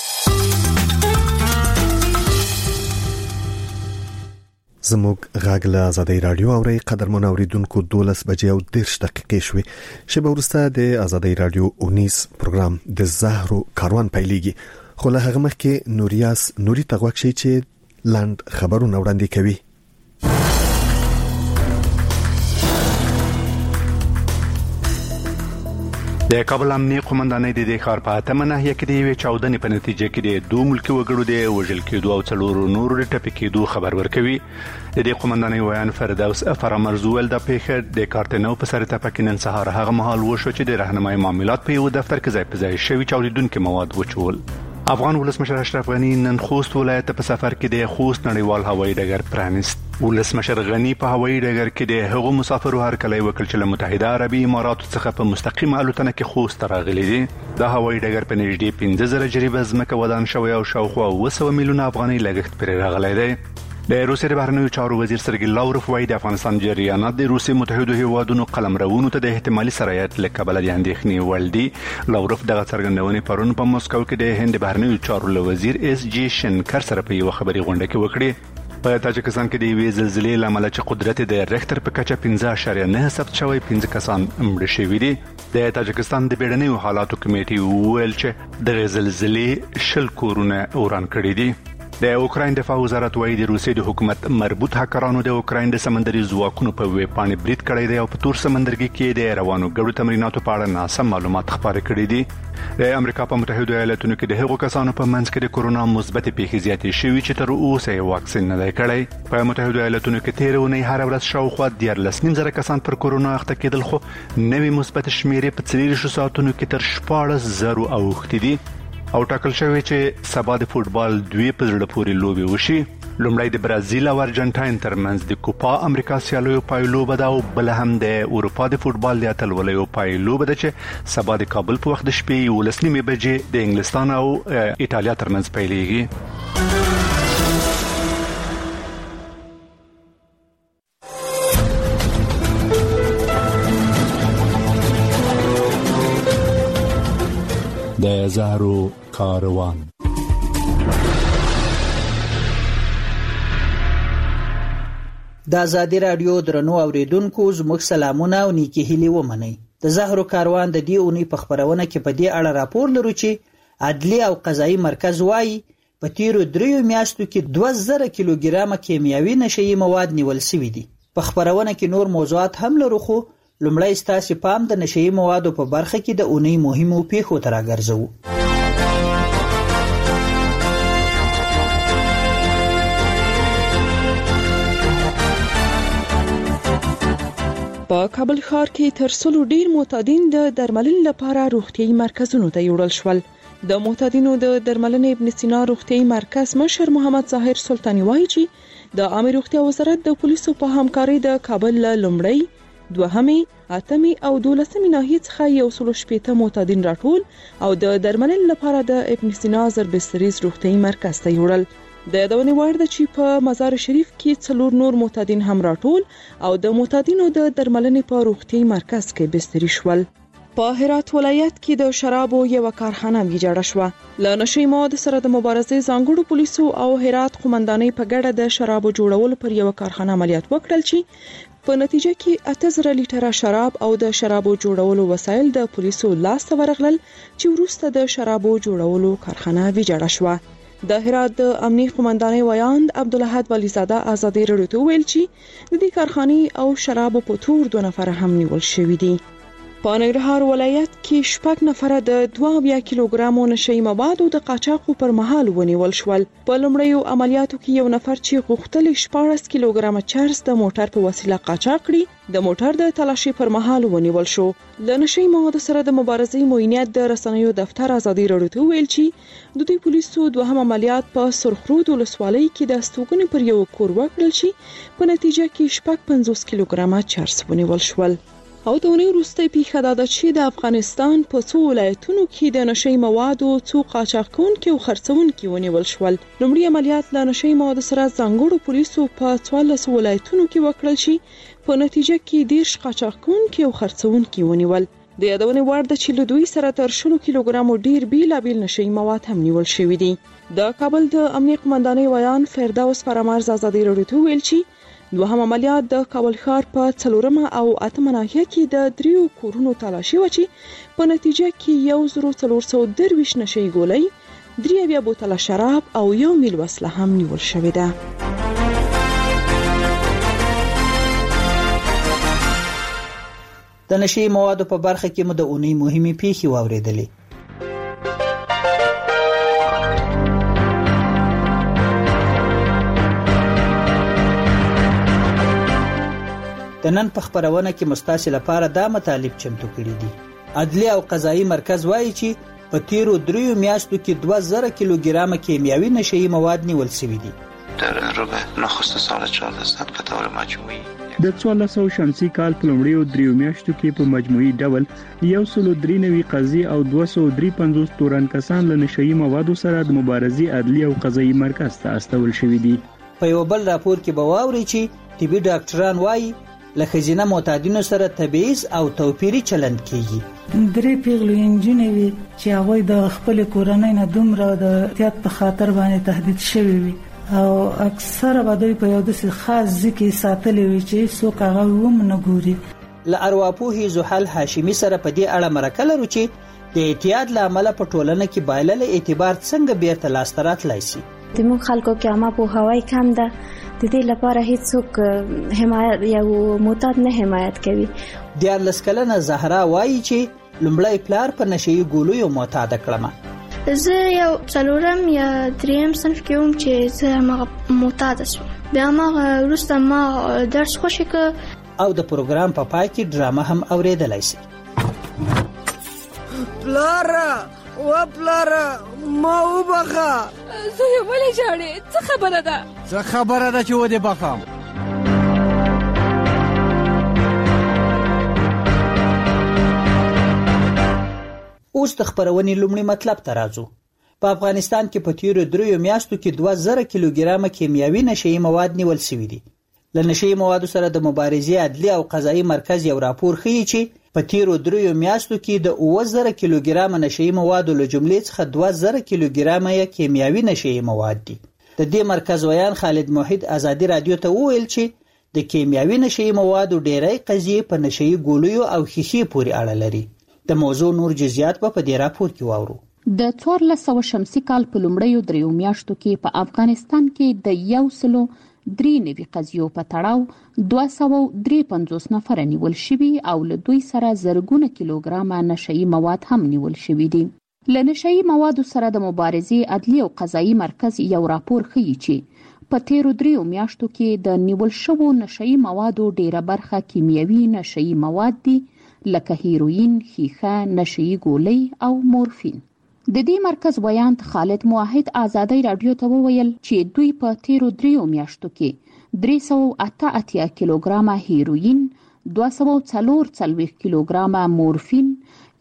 زموږ غږ له آزادۍ رادیو اوري قدرمن اوریدونکو 12 بجې او 10 دقیقې شوي. شیبه وروسته د آزادۍ رادیو 19 پروګرام د زهرو کاروان پیلېږي خو له هغه مخکې نوري تغوک شي چې لاند خبرونه وړاندې کوي. د کابل امنیه قومندانۍ د ښار په اتمه ناحیه کې د یوې چاودنې په نتیجه کې د دوه ملکي وګړو د وژل کېدو او څلورو نورو د ټپي کېدو خبر ورکوي. د دې قومندانۍ ویان فردوس فرامرزول د پیښې د کارتنو په سر ته پکې نن سهار هغه مهال وشو چې د راهنمایي معاملات په یو دفتر کې ځای په ځای شوي چاودیدونکي مواد وچول. افغان ولسمشر اشرف غنی نن خوست ولایت په سفر کې د خوست نړیوال هوایي ډګر پرانیست. ولسمشر غنی په هوایي ډګر کې د هغو مسافرو هرکلی وکړ چې له متحده عربي اماراتو څخه په مستقیم الوتنه کې خوست راغلي دي. د هوایي ډګر په نږدې 15000 جریبه ځمکه ودان شوی او شاوخوا 200 میلیونه افغانۍ لګښت پرې راغلی دی. د روسیې د بهرنیو چارو وزیر سرګی لاوروف وايي د افغانستان جریانات د روسیې متحده هیوادونو قلمرونو ته د احتمالي سرایت له کبله د اندېښنې وړ دي. لاوروف دغه څرګندونې پرون په مسکو کې د هند بهرنیو چارو له وزیر اس جی شنکر سره په یو خبري غونډه کې وکړي. په تاجکستان کې د یوې زلزلې لامل چې قدرت د ریختر په کچه 15.9 ثبت شوی 15 کسان مړه شوي دي. د تاجکستان د بیړنیو حالاتو کمیټې وویل چې د زلزلې 10 کورونه وران کړي دي. د اوکراین دفاع وزارت وايي د روسیې د حکومت مربوط هکرانو د اوکراین د سمندري ځواکونو په ویب باندې برید کړی دی او په تور سمندرګي کې د روانو ګډو تمریناتو په اړه ناسم معلومات خپاره کړي دي. د امریکا په متحده ایالاتونو کې د هغو کسانو په منځ کې د کورونا مثبت پیښې زیاتې شوي چې تر اوسه یې واکسین نه دی کړی. په متحده ایالاتونو کې تیر اونۍ هر ورځ شاوخوا 14,000 کسان پر کورونا اخته کېدل خو نوې مثبت شمیرې په 24 ساعتونو کې تر 14,000 اوښتې دي. او ټاکل شوی چې سبا د فوتبال دوی په زړه پورې لوبي وشي. لومړی د برازیل او ارجنټاین ترمنځ د کوپا امریکا سیالیو پایلوبه ده او بل هم د اروپا د فوتبال د اتلولیو پایلوبه ده چې سبا د کابل په وخت د شپې 11 بجې د انګلستان او ایټالیا ترمنځ پیلېږي. د زهرو کاروان. د آزادۍ رادیو درنو اوریدونکو زموږ سلامونه او نیکی هیلې ومنئ. د زهرو کاروان د دې اونۍ په خبرونه کې په دې اړه راپور لرو چې عدلي او قضایي مرکز وايي په تیرو 3 میاشتو کې 2000 کیلوګرامه کیمیاوي نشئی مواد نیول شوي دي. په خبرونه کې نور موضوعات هم لرو خو لومړی ستاسو پام د نشئی موادو په برخه کې د اونۍ مهمو پیښو ته راګرځو. په کابل ښار کې تر څلو ډیر معتادین د درملنې لپاره روغتيایي مرکزونو ته یوړل شول. د معتادینو د درملنې ابن سینا روغتيایي مرکز مشر محمد ظاهر سلطانی وایي چې د عامه روغتیا وزارت د پولیسو په همکارۍ د کابل لومړی دوهمې، اتمې او 12مې ناحیې څخه 180 معتادین راټول او د درملنې لپاره د ابن سینا زربستریز روغتيایي مرکز ته یوړل. د یادونې وړ ده چې په مزار شریف کې 4 نور معتادین هم راټول او د معتادینو د درملنې په روغتيایي مرکز کې بستري شول. په هرات ولایت کې د شرابو یو کارخانه ویجاړه شوه. له نشئی موادو سره د مبارزې ځانګړو پولیسو او هرات قومندانۍ په ګډه د شرابو جوړولو پر یو کارخانه عملیات وکړل چې په نتیجه کې 8000 لیټره شراب او د شرابو جوړولو وسایل د پولیسو لاس ته ورغلل چې وروسته د شرابو جوړولو کارخانه ویجاړه شوه. د هرات د امنیه قومندانۍ ویاند عبدالاحد ولیزاده ازادي راډیو ته ویل چې د دې کارخانې او شرابو په تور 2 نفر هم نیول شوي دي. په ننګرهار ولایت کې 6 نفر د 2 کیلوګرامو نشئی موادو د قاچاقو پر مهال ونیول شول. په لومړیو عملیاتو کې یو نفر چې غوښتل 14 کیلوګرامه چرس د موټر په وسیله قاچاق کړي د موټر د تلاشي پر مهال ونیول شو. د نشئی موادو سره د مبارزې موینیت د رسنیو دفتر ازادي راډیو ته ویل چې د دوی پولیسو دوهم عملیات په سرخرود ولسوالۍ کې د استوګنې پر یو کور وکړل چې په نتیجه کې 50 کیلوګرامه چرس ونیول شول. او د اونۍ وروسته پیښه دا ده چې د افغانستان په څو ولایتونو کې د نشئی موادو څو قاچاقونکي او خرڅونکي ونیول شول. لومړی عملیات له نشئی موادو سره ځانګړو پولیسو په 14 ولایتونو کې وکړل چې په نتیجه کې 10 قاچاقونکي او خرڅونکي ونیول. د یادونې وړ ده چې له دوی سره تر 100 کیلوګرامو ډیر بیلابیل نشئی مواد هم نیول شوي دي. د کابل د امنیه قومندانۍ ویان فردوس فرامرز ازادي راډیو ته ویل چې دوهم عملیات د کابل ښار په 4 او 8 ناحیه کې د 3 کورونو تلاشي وچی په نتیجه کې 1423 نشئی ګولۍ 3 بوتله شراب او 1 میل وسله هم نیول شوې ده. د نشئی موادو په برخه کې مو د اونۍ مهمه پیښې واوریدلې. د نن په خبرونه کې مستاسل لپاره دا مطالب چمتو کړي دي. عدلي او قضایي مرکز وایي چې په تیرو 3 میاشتو کې 2000 کیلوګرامه کیمیاوي نشئی مواد نیول شوي دي. در ربع نخست سال 1400 په طور مجموعي د 1400 شمسي کال په لومړیو 3 میاشتو کې په مجموعي ډول 193 قضیې او 253 تورن کسان له نشئی موادو سره د مبارزې عدلي او قضایي مرکز ته استول شوي دي. په یو بل راپور کې به واوري چې طبي ډاکټران وایي له خزینه معتادینو سره تبعیض او توپیري چلند کیږي. 3 پیغلو انجینې وي چې هغه د خپل کورنۍ نه دومره د احتیاط په خاطر باندې تهدید شوی وي او اکثره به دوی په یو داسې خاص ځای ساتلې وي چې څوک هغه هم نه ګوري. له ارواپوهي زحل هاشمي سره په دې اړه مرکه لرو چې د اعتیاد له امله په ټولنه کې بایلل اعتبار څنګه بیرته لاسته راتلای شي. د موږ خلکو کې عامه پوهاوی کم ده، د دې لپاره هیڅوک حمایت یا معتاد نه حمایت کوي. د لسکلنه زهرا وایي چې لومړی پلار په نشئی ګولو معتاد کړم. زه یو 4 یا 3 صنف کې وم چې زه معتاد شوم. بیا ما وروسته ما درس خوښ کړ او د پروګرام په پای کې ډرامه هم اوریدلای شي. پلاره ما وبخه. زه یې ولې جاړې؟ څه خبره ده؟ څه خبره ده چې ودې بخم؟ اوس د خبرونې لومړی مطلب ته راځو. په افغانستان کې په تیرو 3 میاشتو کې 2000 کیلوګرامه کیمیاوي نشئی مواد نیول شوي دي. له نشئی موادو سره د مبارزې عدلي او قضایي مرکز یو راپور ښیي چې په تیرو 3 میاشتو کې د 2000 کیلوګرامه نشئی موادو له جملې څخه 2000 کیلوګرامه کیمیاوي نشئی مواد دي. د دې مرکز ویان خالد موحد ازادي راډیو ته وویل چې د کیمیاوي نشئی موادو ډیری قضیې په نشئی ګولیو او ښیښې پورې اړه لري. د موضوع نور جزئیات په دې راپور کې واورو. د 1400 شمسي کال په لومړیو 3 میاشتو کې په افغانستان کې د 193 قضیو په تړاو 253 نفر نیول شوي او له دوی سره زرګونه کیلوګرامه نشئی مواد هم نیول شوي دي. له نشئی موادو سره د مبارزې عدلي او قضایي مرکز یو راپور ښیي چې په تیرو 3 میاشتو کې د نیول شوو نشئی موادو ډیره برخه کیمیاوي نشئی مواد دي لکه هیروین، ښیښه، نشئی ګولۍ او مورفین. د دې مرکز ویاند خالد موحد ازادي راډیو ته وویل چې دوی په تیرو 3 میاشتو کې 388 کیلوګرامه هیروین، 244 کیلوګرامه مورفین،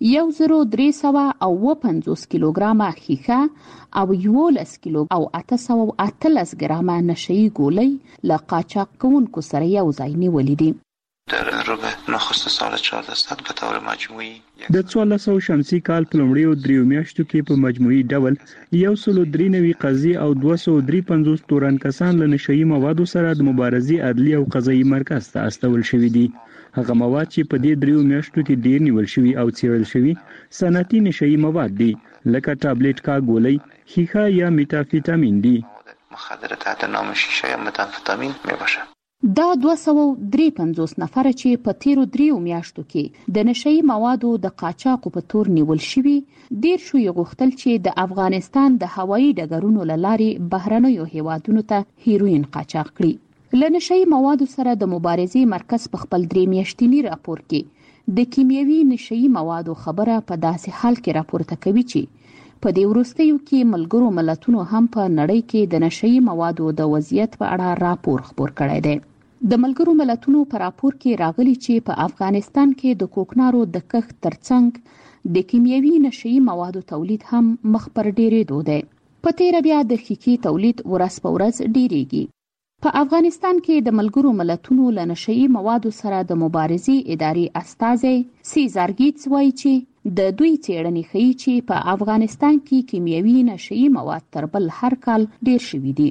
1350 کیلوګرامه ښیښه او 11 کیلو او 818 ګرامه نشئی ګولۍ له قاچاق کوونکو سره یو ځای نیولې دي. در ربع نخست سال 1400 به طور مجموعی د 1400 شمسي کال په لومړیو دریو میاشتو کې په مجموعي ډول 193 قضیې او 253 تورن کسان له نشئی موادو سره د مبارزې عدلي او قضایي مرکز ته استول شوي دي. هغه مواد چې په دې دریو میاشتو کې ډیر نیول شوي او څېړل شوي صنعتي نشئی مواد دي لکه ټابلیټ کا ګولۍ، خیخه یا میتافیتامین دي. مخدر تحت نام شیشه یا متامفتامین میباشه. دا 253 نفر چې په تیرو دریو میاشتو کې د نشئی موادو د قاچاقو په تور نیول شوي ډیر شو یې غوښتل چې د افغانستان د هوایي ډګرونو له لارې بهرنیو هیوادونو ته هیروین قاچاق کړي. له نشئی موادو سره د مبارزې مرکز په خپل 3 میاشتني راپور کې د کیمیاوي نشئی موادو خبره په داسې حال کې راپورته کوي چې په دې وروستیو کې ملګرو ملتونو هم په نړۍ کې د نشئی موادو د وضعیت په اړه راپور خپور کړی دی. د ملګرو ملتونو په راپور کې راغلي چې په افغانستان کې د کوکنارو د کښت ترڅنګ د کیمیاوي نشئی موادو تولید هم مخ پر ډیرېدو دی. په تیر بیا د خیکی تولید ورځ په ورځ ډیریږي. په افغانستان کې د ملګرو ملتونو له نشئی موادو سره د مبارزې ادارې استازی سیزار ګیټس وایي چې د دوی څېړنې ښیي چې په افغانستان کې کیمیاوي نشئی مواد تر بل هر کال ډیر شوي دي.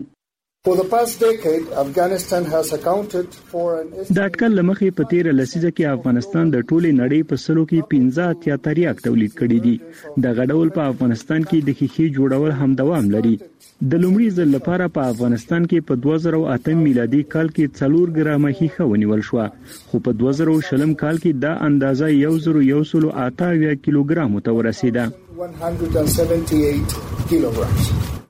د اټکل لمخې په تیر لسیزه کې افغانستان د ټولې نړۍ په سلو کې 15 تریاک تولید کړي دي. د غډول په افغانستان کې د خیخي جوړول هم دوام لري. د لومړي ځل لپاره په افغانستان کې په 2008 میلادي کال کې 4 ګرامه خیخه ونیول شو، خو په 2020 کال کې دا اندازه 1188 کیلوګرام ته ورسیده. 178 کیلوګرام.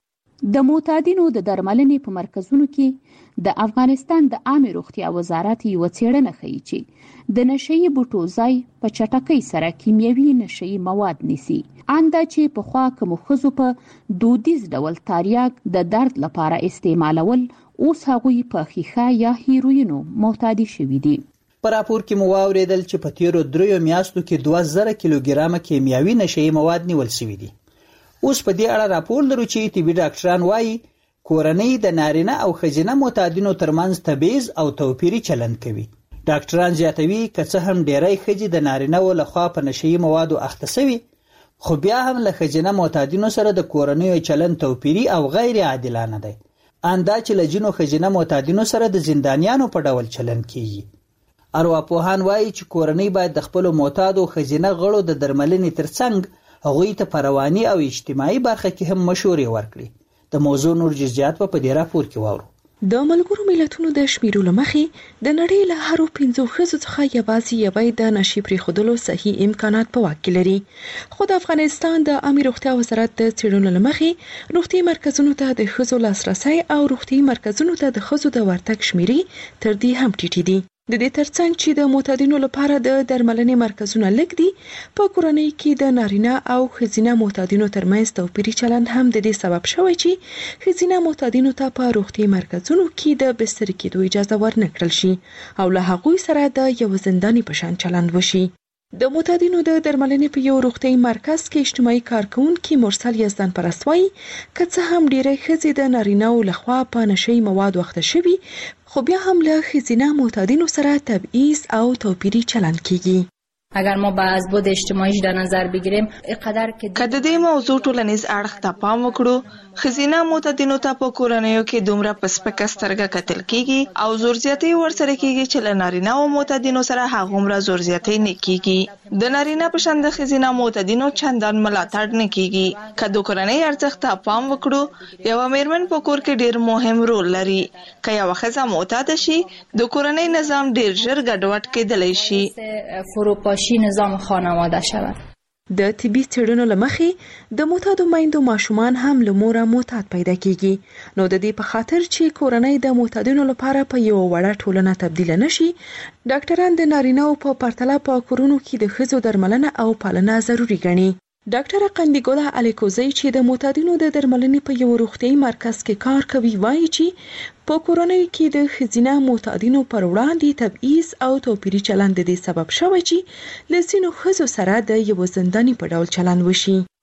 د معتادینو د درملنې په مرکزونو کې د افغانستان د عامه روغتیا وزارت یو څېړنه ښیي چې د نشئی بوټو ځای په چټکۍ سره کیمیاوي نشئی مواد نیسي. اندا چې په خوا کوم خزو په دودیز ډول تریاک د درد لپاره استعمالول اوس هغوی په خیخه یا هیروینو معتادي شوي دي. په راپور کې مو واوریدل چې په تیرو دریو میاشتو کې 2000 کیلوګرام کیمیاوي نشئی مواد نیول شوي دي. اوس په دې اړه راپور لرو چې طبي ډاکټران وایي کورنۍ د نارینه او ښځینه معتادینو ترمنځ تبعیض او توپیري چلند کوي. ډاکټران زیاتوي که څه هم ډیری ښځې د نارینهو لخوا په نشئی موادو اخته شوي، خو بیا هم له ښځینه معتادینو سره د کورنیو چلند توپیري او غیر عادلانه دی. اندا چې له ځینو ښځینه معتادینو سره د زندانیانو په ډول چلند کیږي. ارواپوهان وایي چې کورنۍ باید د خپلو معتادو ښځینه غړو د درملنې ترڅنګ هغوی ته په رواني او اجتماعي برخه کې هم مشورې ورکړي. د موضوع نور جزئیات په دې راپور کې واورو. د ملګرو ملتونو د شمیرو لمخې د نړۍ له هرو 15 ښځو څخه یوازې یوې د نشي پرېښودلو صحیح امکانات په واک کې لري. خو د افغانستان د عامه روغتیا وزارت د څېړنو لمخې روغتي مرکزونو ته د ښځو لاسرسي او روغتي مرکزونو ته د ښځو د ورتګ شمیرې تر دې هم ټیټې دي. د دې ترڅنګ چې د معتادینو لپاره د درملنې مرکزونه لږ دي، په کورنۍ کې د نارینه او ښځینه معتادینو ترمنځ توپیري چلند هم د دې سبب شوی چې ښځینه معتادینو ته په روغتي مرکزونو کې د بستر کېدو اجازه ورنکړل شي او له هغوی سره د یو زنداني په شان چلند وشي. د معتادینو د درملنې په یو روغتي مرکز کې اجتماعي کارکونکي مرسل یزدان پرست وایي که څه هم ډیری ښځې د نارینه‌و لخوا په نشئی موادو اخته شوي، خو بیا هم له ښځینه معتادینو سره تبعیض او توپیري چلند کیږي. اگر ما با از بود اجتماعیش در نظر بگیریم قدر که د دې موضوع ټولنیز اړخ ته پام وکړو، ښځینه معتادینو ته په کورنیو کې دومره په سپکه سترګه کتل کیږي او زور زیاتی ورسره کیږي چې له نارینه او معتادینو سره هغومره زور زیاتی نه کیږي. د نارینه په شان د ښځینه معتادینو چندان ملاتړ نه کیږي. که د کورنۍ ارزښت ته پام وکړو، یوه میرمن په کور کې ډیر مهم رول لري. که یوه ښځه معتاده شي، د کورنۍ نظام ډیر ژر ګډوډ کېدلی شي. فروپاشی نظام خانواده شود. د طبي څېړنو لمخې د معتادو میندو ماشومان هم له موره معتاد پیدا کیږي. نو د دې په خاطر چې کورنۍ د معتادینو لپاره په یو وړه ټولنه تبدیل نشي، ډاکټران د نارینه‌و په پرتله په کورونو کې د ښځو درملنه او پالنه ضروري ګڼي. ډاکټر قندیګولا الیکوزی چې د معتادینو د درملنې په یو روغتیايي مرکز کې کار کوي وایي چې په کورنۍ کې د ښځینه معتادینو پر وړاندې تبعیض او توپیري چلند د دې سبب شوی چې له ځینو ښځو سره د یو زنداني په ډول چلند وشي.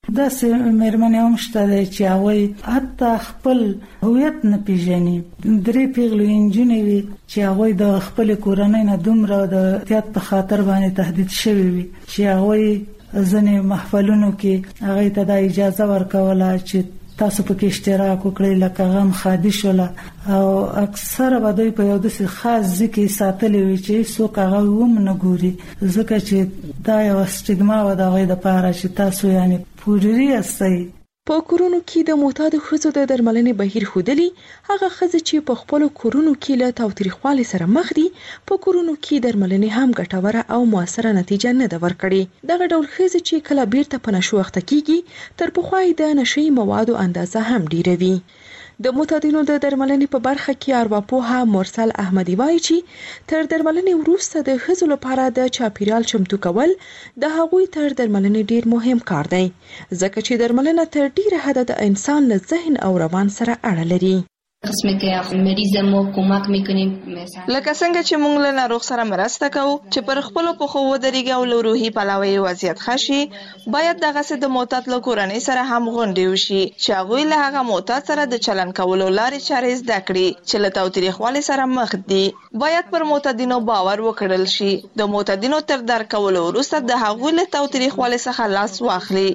دا مېرمنې هم شته چې هغوی حتی خپل هویت نه پیژني. 3 پیغلو نجونې وي چې هغوی د خپل کورنۍ نه دومره د احتیاط په خاطر باندې تهدید شوي وي چې هغوی ځنې محفلونو کې هغوی ته د اجازه ورکوله چې تاسو پکې اشتراک وکړئ، لکه غم خادش ولا او اکثره به دوی په یو داسې خاص ځای کې ساتلي وي چې څوک هغه هم نه ګوري، ځکه چې دا یو سټیګما و د هغوی دپاره چې تاسو یعنې پوډري یاستئ. په کورونو کې د معتادو ښځو د درملنې بهیر ښودلي هغه ښځې چې په خپلو کورونو کې له تاوتریخوالي سره مخ دي په کورونو کې درملنې هم ګټوره او موثره نتیجه نه ده ورکړې. دغه ډول ښځې چې کله بیرته په نشو اخته کیږي تر پخوا یې د نشي موادو اندازه هم ډیره وي. د معتادینو د درملنې په برخه کې ارواپوه مرسل احمدي وایي چې تر درملنې وروسته د ښځو لپاره د چاپیریال چمتو کول د هغوی تر درملنې ډیر مهم کار دی، ځکه چې درملنه تر ډیره حده د انسان له ذهن او روان سره اړه لري. قسمه کې مریض مو کومک میکنیم، لکه څنګه چې موږ له ناروغ سره مرسته کوو چې پر خپل په خو ودرېږي او له روحي پلاوي وضعیت خشي، باید دغه څه د معتاد له کورنۍ سره هم غونډې وشي چې هغوی له هغه معتاد سره د چلن کولو لارې چارې زده کړي چې له تاوتریخوالي سره مخ دي. باید پر معتادینو باور وکړل شي، د معتادینو تر درک کولو وروسته د هغوی له تاوتریخوالي څخه لاس واخلي.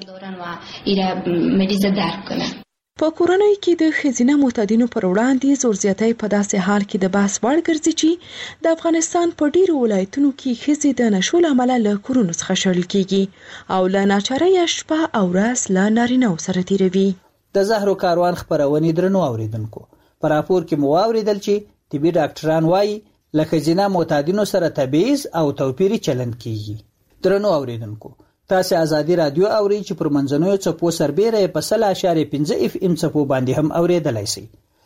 په کورنۍ کې د ښځینه معتادینو پر وړاندې زور زیاتی په داسې حال کې د بحث وړ ګرځي چې د افغانستان په ډیرو ولایتونو کې ښځې د نشو له امله له کورونو څخه شړل کیږي او له ناچارۍ شپه او ورځ له نارینه‌و سره تیروي. د زهرو کاروان خپرونې درنو اوریدونکو، په راپور کې مو واوریدل چې طبي ډاکټران وایي له ښځینه معتادینو سره تبعیض او توپیري چلند کیږي. درنو اوریدونکو، تاسو ازادي رادیو اوري چې پر منځنوي څپو سربېره په 0.5 FM څپو باندې هم اوریدلای شئ.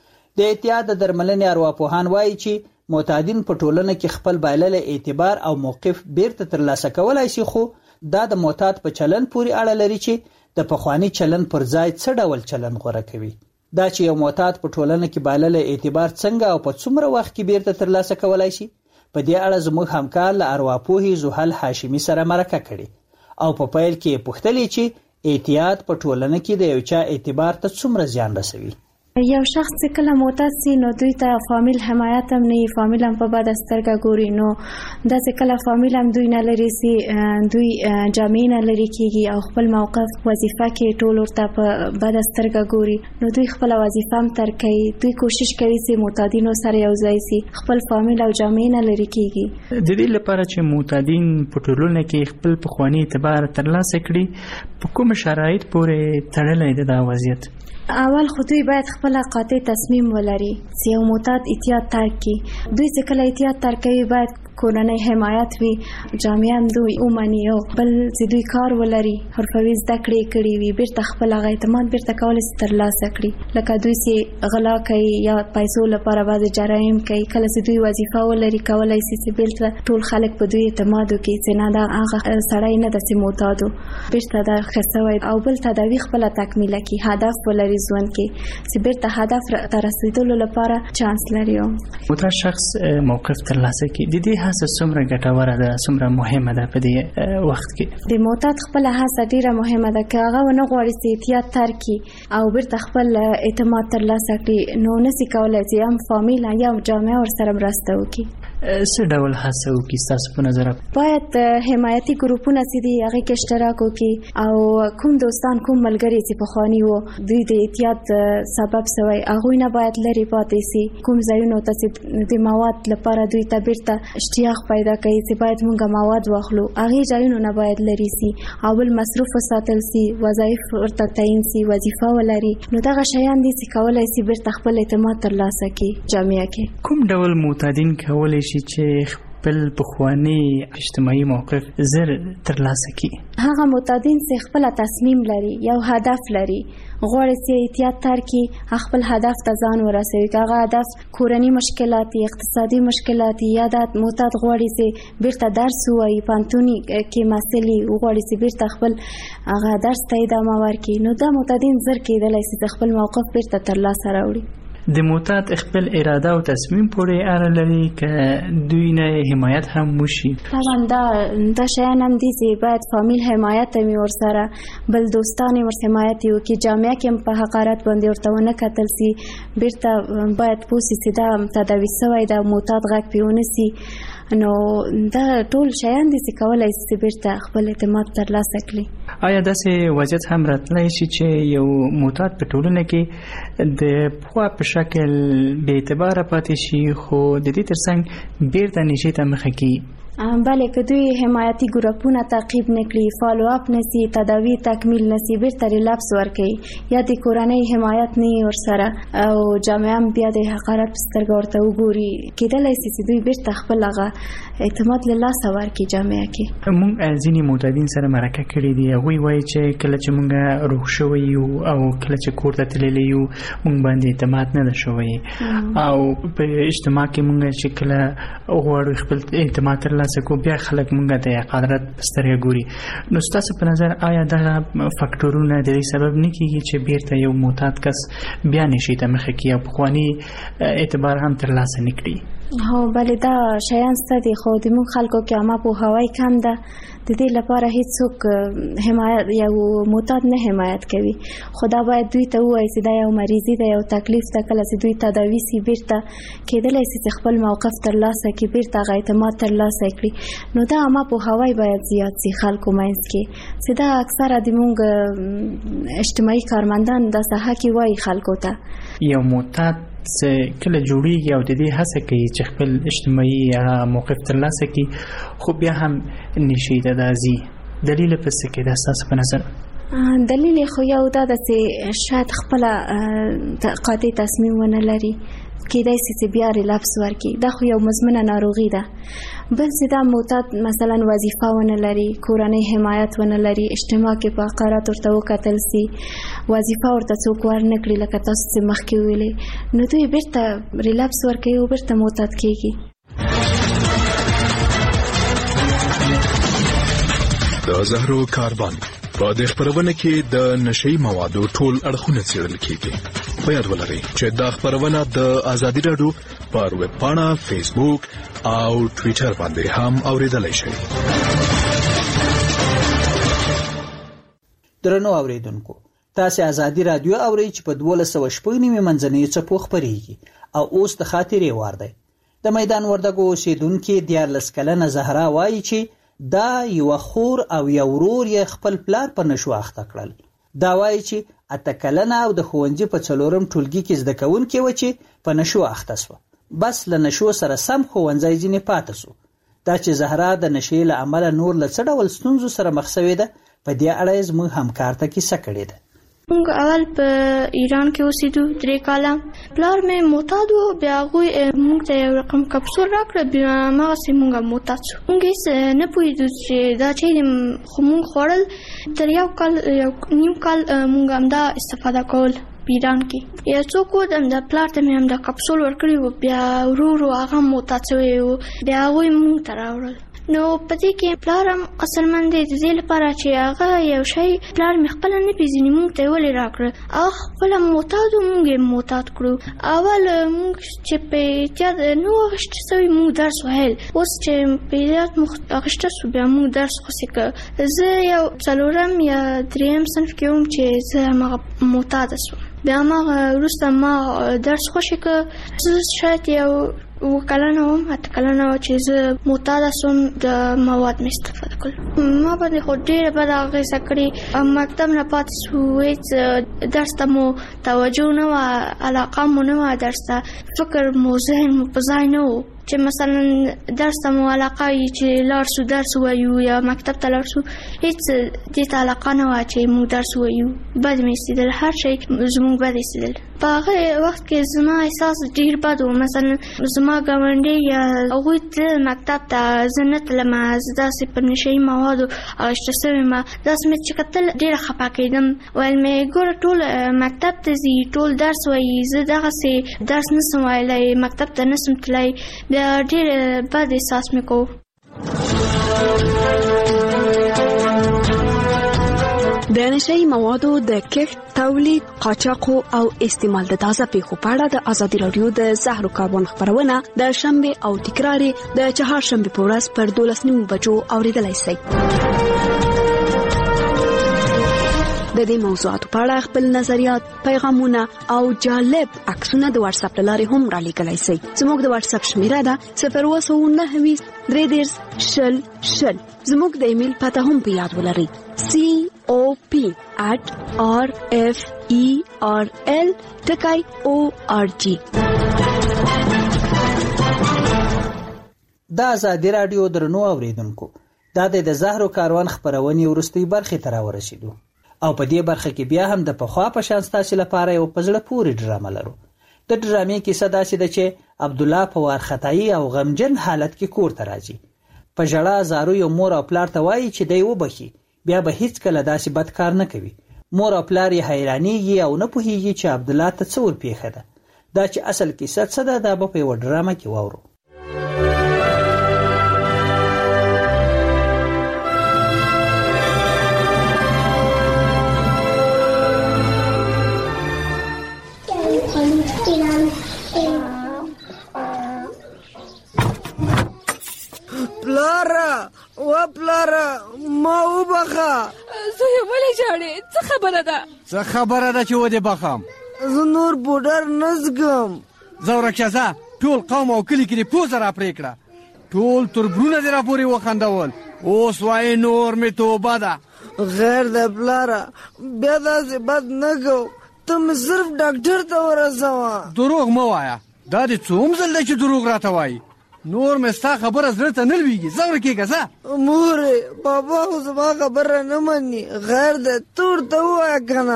د احتیاط د درملنې ارواپوهان وایي چې معتادین په ټولنه کې خپل بایلل اعتبار او موقف بیرته ترلاسه کولای شي، خو دا د معتاد په چلن پورې اړه لري چې د پخوانی چلن پر ځای څه ډول چلن غوړه کوي. دا چې یو معتاد په ټولنه کې بایلل اعتبار څنګه او په څومره وخت کې بیرته ترلاسه کولای شي، په دې اړه زموږ همکار له ارواپوهي زحل هاشمي سره مرکه کړې او په پیل کې پوښتلې چې احتیاط په ټولنه کې د یو چا اعتبار ته څومره زیان رسوي. یو شخص چې کله معتاد سي نو دوی ته فامیل حمایت هم نه، فامیل هم په بد سترګه ګوري، نو دا چې کله فامیل هم دوی نه لري سي دوی جامع نه لري کیږي او خپل موقف وظیفه کې ټول ورته په بد سترګه ګوري، نو دوی خپل وظیفه هم ترک کوي. دوی کوشش کوي چې معتادینو سره یو ځای سي، خپل فامیل او جامع نه لري کیږي. د دې لپاره چې معتادین په ټولنه کې خپل پخوانی اعتبار ترلاسه کړي، په کوم شرایط پورې تړلی دی دا وضعیت؟ اول خو دوی باید خپل قاطع تصمیم ولري چې یو معتاد احتیاط ترک کړي. دوی چې کله احتیاط ترک کوي باید کورنۍ حمایت وي، جامعه هم دوی ومني او بل چې دوی کار ولري، حرفوي زده کړې کړي وي، بیرته خپل هغه اعتماد بیرته کولی شي ترلاسه کړي. لکه دوی چې غلا کوي یا پیسو لپاره بعضې جرایم کوي، کله چې دوی وظیفه ولري کولی شي چې بیرته ټول خلک په دوی اعتماد وکړي چې نه دا هغه سړی نه ده چې معتاد و، بیرته دا ښه سوی او بل تداوي خپله تکمیله کړي، هدف ولري ژوند کې چې بیرته هدف ته رسېدلو لپاره چانس لري. معتاد شخص موقف ترلاسه کړي، د دې هڅه څومره ګټوره ده، څومره مهمه ده په دې وخت کې؟ د معتاد خپله هڅه ډیره مهمه ده، که هغه ونه غواړي چې احتیاط ترک کړي او بیرته خپل اعتماد ترلاسه کړي، نو نشي کولی چې هم فامیل یا جامعه ورسره مرسته وکړي. څه ډول هڅه وکړي ستاسو په نظر؟ باید حمایتي ګروپونه چې دي هغې کې اشتراک وکړي او کوم دوستان کوم ملګري چې پخواني وو دوی د احتیاط سبب شوی هغوی نه باید لرې پاتې سي. کوم ځایونو ته چې د مواد لپاره دوی ته بیرته اشتیاق پیدا کوي چې باید موږ مواد واخلو، هغې ځایونو نه باید لرې سي او بل مصروف وساتل سي، وظایف ورته تعیین سي، وظیفه ولري، نو دغه شیان دي چې کولی سي بیرته خپل اعتماد ترلاسه کړي جامعه کې. کوم ډول معتادین کولی شي چې خپل پخوانی اجتماعي موقف زر ترلاسه کړي؟ هغه معتادین چې خپل تصمیم لري، یو هدف لري، غواړي چې احتیاط ترک کړي، خپل هدف ته ځان ورسوي، که هغه هدف کورني مشکلات اقتصادي مشکلات یا د معتاد غواړي چې بیرته درس ووایي، پوهنتون کې محصل غواړي چې بیرته خپل هغه درس ته ادامه ورکړي، نو دا معتادین زر کېدلی شي چې خپل موقف بیرته ترلاسه راوړي. د معتاد خپل اراده او تصمیم پورې اړه لري که دوی نه حمایت هم وشي؟ طبعا دا شیان هم دي چې باید فامیل حمایت هم ورسره بل دوستان ور حمایت یو کې جامعه کې په حقارت باندې ورته ونه کتل سي بیرته باید پوسی سي دا تداوی سوی دا معتاد غږ پیونه سي نو دا ټول شیان دي چې کولای شي بیرته خپل اعتماد ترلاسه کړي. آیا داسې وضعیت هم راتلی شي چې یو معتاد په ټولنه کې د پخوا په شکل بې اعتباره پاتې شي خو د دې ترڅنګ بیرته نشي ته مخه کړي؟ بله که دوی حمایتي ګروپونه تعقیب نکړي فالو اپ نسی تداوی تکمیل نسی بیرته ریلاپس ورکړي یا د کورنۍ حمایت نه ورسره او جامعه هم بیا د حقارت په سترګه ورته وګوري کېدلی شي چې دوی بیرته خپل هغه اعتماد له لاسه ورکړي جامعه کې. موږ ځینې معتادین سره مرکه کړې دي هغوی وایي چې کله چې موږ روغ شوی یو او کله چې کور ته تللی یو موږ باندې اعتماد نه ده شوی او په اجتماع کې موږ چې کله غواړو خپل اعتماد ترلاسه کو بیا خلک مونږ د حقارت په سترګه ګوري. نو ستاسو په نظر آیا دغه فاکټورونه د دې سبب نه کیږي چې بیرته یو معتاد کس بیا نشي ته مخه کیږي او پخوانی اعتبار هم ترلاسه نه کړي؟ هو بله دا شیان سته دي خو د موږ خلکو کې عامه پوهاوی کم ده د دې لپاره هیڅوک حمایت یو معتاد نه حمایت کوي خو دا باید دوی ته ووایي چې دا یو مریضي ده یو تکلیف ده کله چې دوی تداوي سي بیرته کېدلی شي چې خپل موقف ترلاسه کړي بیرته هغه اعتماد ترلاسه کړي نو دا عامه پوهاوی باید زیات سي خلکو منځ کې چې دا اکثره د موږ اجتماعي کارمندان د ساحه کې وایي خلکو ته. یو معتاد کله جوړیږي او د دې هڅه کوي چې خپل اجتماعي موقف ترلاسه کړي خو بیا هم نشي ته راځي دلیل په څه کې ده ستاسو په نظر؟ دلیل خو یو دا ده چې شاید خپل قاطع تصمیم ونه لري کېدای شي چې بیا ریلاپس ورکړي دا خو یو مزمنه ناروغي ده بل چې دا معتاد مثلا وظیفه ونه لري کورنۍ حمایت ونه لري اجتماع کې په حقارت ورته وکتل سي وظیفه ورته څوک ورنه کړي لکه تاسو چې مخکې ویلې نو دوی بیرته ریلاپس ورکوي او بیرته معتاد کېږي. د زهرو کاربن په دې خبرونه کې د نشئی موادو ټول اړخونه څېړل کېږي. په یاد ولرئ چې دا خبرونه د ازادي رادیو پر ویب پاڼه فیسبوک او ټوئیټر باندې هم اوریدلای شئ. درنو اوریدونکو تاسو ازادي رادیو اورئ چې په 1290 منځنۍ چپو خبريږي او اوس د خاطرې وار دی. د میدان وردګو اوسیدونکو 14 کلنه زهرا وایي چې دا یو خور او یو ورور یې خپل پلار په نشو اخته کړل. دا وایي چې اتکلنه او د خوونځي په څلورم ټولګي کې زده کوونکې و چې په نشو اخته شو بس له نشو سره سم خوونځي ځینې پاتې شو. دا چې زهرا د نشې له عمله نور له څه ډول ستونزو سره مخ شوې ده په دې اړه زموږ همکار ته کیسه کړې ده. موږ اول په ایران کې اوسېدو 3 کاله پلار مې معتاد و بیا هغوی موږ ته یو رقم کپسول راکړه بیا هماغسې موږ معتاد شو موږ هېڅ نه پوهېدو چې دا چیرې خو موږ خوړل تر یو نیم کال موږ همدا استفاده کول په ایران کې یو څوک و د پلار ته مې همدا کپسول ورکړی و بیا ورو ورو هغه معتاد شوی و بیا هغوی موږ ته راوړل نو په دې کې پلار هم قصرمند دی د دې لپاره چې هغه یو شی پلار مې خپله نه پیژني موږ ته یې ولې راکړه هغه خپله معتاد و موږ یې معتاد کړو اول موږ چې په احتیاط نه و اخیسته سوي موږ درس ویل اوس چې په احتیاط موږ اخیسته سو بیا موږ درس خوسې که زه یو 4م یا 3م صنف کې وم چې زه هماغه معتاده سوم بیا هماغه وروسته ما درس خوښې که زه شاید یو 7 کلنه وم 8 کلنه وه چې زه معتاده سوم د مواد مې استفاده کړل ما باندې خو ډېره بده اغېزه کړې مکتب نه پاتې سو هېڅ درس ته مو توجه نه وه علاقه مو نه وه درس ته فکر مو ذهن مو په ځای نه و چې مثلا درس ته مو علاقه وي چې لاړ سو درس ووایو یا مکتب ته لاړ سو هېڅ دې ته علاقه نه وه چې موږ درس ووایو بد مې ایستېدل هر شی زموږ بد ایستېدل په هغه وخت کې زما احساس ډېر بد و مثلا زما ګاونډی یا هغوی تلل مکتب ته زه نه تلمه زه داسې په نشهیي موادو اخیسته سوې یم داسې مې چې کتل ډېره خفه کېدم ویل مې ګوره ټول مکتب ته ځي ټول درس وایي زه دغسې درس نسم ویلی مکتب ته نسم تللی بیا ډېر بد احساس مې کوو. د نشئی موادو د کښت، تولید، قاچاق او استعمال د تازه پیښو په اړه د ازادي رادیو د زهرو کاربن خبرونه د شنبه او تکرار د چهارشنبه په ورځ پر 12:30 بجو اوریدلای شئ. د دې موضوعاتو په اړه خپل نظریات، پیغامونه او جالب عکسونه د واتس اپ لارې هم را لیږلی شئ. زموږ د واتس اپ شمیره ده 029233000. زموږ د ایمیل پته هم په یاد ولرئ: cop@rferl.org. د ازادي رادیو درنو اوریدونکو، دا د زهرو کاروان خبرونې ورستۍ برخې ته راورسېدو او په دې برخه کې بیا هم د پخوا په شان ستاسو لپاره یو په زړه پورې ډرامه لرو. د ډرامې کیسه داسې ده چې عبدالله په وارخطایي او غمجن حالت کې کور ته راځي. په ژړا زارو یو مور او پلار ته وایي چې دی وبخي، بیا به هیڅ کله داسې بد کار نه کوي. مور او پلار یې حیرانېږي او نه پوهېږي چې عبدالله ته څه ورپېښه ده. دا چې اصل کیسه څه ده دا به په یوه ډرامه کې واورو. پلاره ما وبخه. زوی ولې ژاړې؟ څه خبره ده؟ څه خبره ده چې ودې بخم؟ زه نور پوډر نه زګم. زورکشزه ټول قوم او کلی کې پوزه را پرې کړه، ټول تربرونه دې را پورې وخندول. اوس وایي نور مې توبه ده. غیر ده پلاره، بیا داسې بد نه کو، ته مې صرف ډاکټر ته ورسوه. دروغ مه وایه، دا دې څوم ځل دی چې دروغ راته وایي؟ نور مې ستا خبره زړه ته نه لوېږي. زوره کېږه ځه. مورې بابا خو زما خبره نه مني. غیر ده ته ورته ووایه که نه.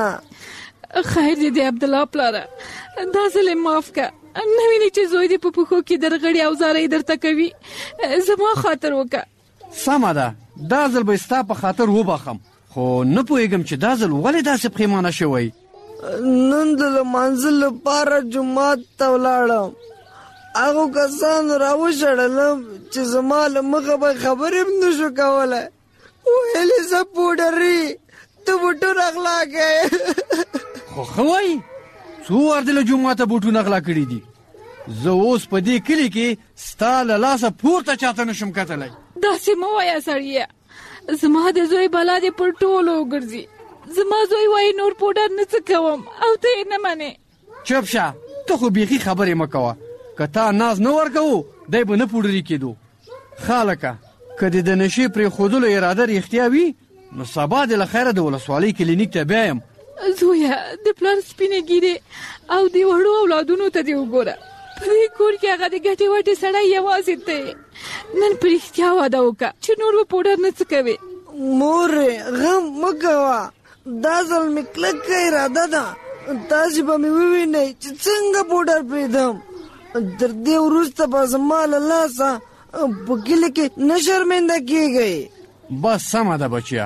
خیر دې دی عبدالله پلاره، دا ځل یې معاف که. نه وینې چې زوی دې په پښو کې درغړي او زارۍ درته کوي. زما خاطر وکړه. سمه ده، دا ځل به ستا په خاطر وبخم، خو نه پوهېږم چې دا ځل ولې داسې پښیمانه شوی. نن د لمانځه لپاره جومات ته ولاړم، هغو کسانو راوشړلم چې زما له مخه به خبرې هم نه شو کولی. ویلې زه پوډري، ته بوټونه اغلا کوې. خو ښه وایي، څو وار دې له جوماته بوټونه اغلا کړي دي؟ زه اوس په دې کلي کې ستا له لاسه پورته چاته نشم کتلی. داسې مه وایه سړیه، زما د زوی بلا دې پر ټولو وګرځي. زما زوی وایي نور پوډر نه څه کوم او ته یې نه منې. چپ شه، ته خو بیخي خبرې مه کوه. که تا ناز نه ورکوو دی به نه پوډري کېدو. خالکه که دې د نشې پرېښودلو اراده رښتیا وي نو سبا دې له خیره د ولسوالۍ کلینیک ته بیایم. زویه د پلار سپینې ګیرې او د وړو اولادونو ته دې وګوره. په دې کور کې هغه د ګټې وټې سړی یوازې دی. نن په رښتیا واده وکړه چې نور به پوډر نه څه کوې. مورې غم مه کوه، دا ځل مې کلکه اراده ده. تاسې به مې ووینئ چې څنګه پوډر پرېږدم. تر دې وروسته به زما له لاسه په کلي کې نه شرمنده کېږئ. بس سمه ده بچیا.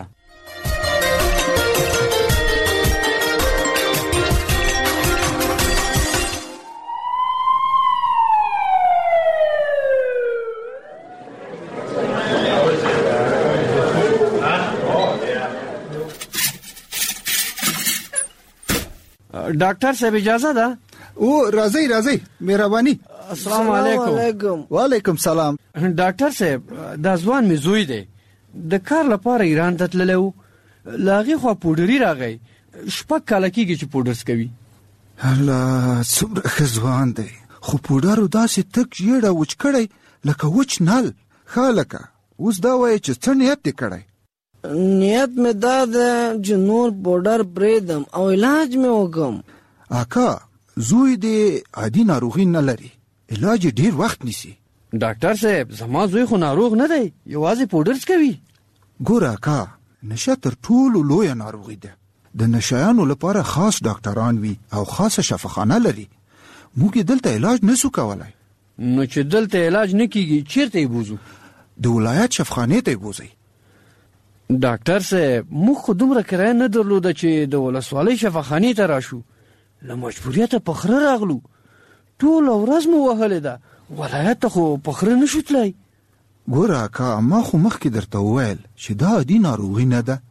ډاکټر صاحب اجازه ده؟ او راځي مهرباني. السلام علیکم. وعلیکم سلام. ډاکټر صاحب دا ځوان مې زوی دی، د کار لپاره ایران ته تللی و، له هغې خوا پوډري راغی. 6 کاله کېږي چې پوډر څکوي. الله څومره ښه ځوان دی، خو پوډرو داسې تک ژېړه وچ کړی لکه وچ نل. خالکه اوس دا وایي چې څه نیت دې کړی؟ نیت مې دا ده چې نور پوډر پرېږدم او علاج مې وکړم. اکا زوی دې عادي ناروغي نه لري، علاج ډیر وخت نیسي. ډاکټر صاحب زما زوی خو ناروغ نه دی، یوازې پوډر څکوي. ګوره اکا، نشه تر ټولو لویه ناروغي ده. د نشهیانو لپاره خاص ډاکټران وي او خاصه شفاخانه لري. موږ دلته علاج نسو کولای. نو چې دلته علاج نه کیږي چیرته یې بوزو؟ د ولایت شفاخانې ته یې بوزئ. ډاکټر صاحب موږ خو دومره کرایه نه درلوده چې د ولسوالۍ شفاخانې ته راشو. له مجبوریته په خره راغلو، ټوله ورځ مو وهلې ده، ولایت ته خو په خره نشو تللی. ګوره اکا، ما خو مخکې درته وویل چې دا عادي ناروغي نه ده.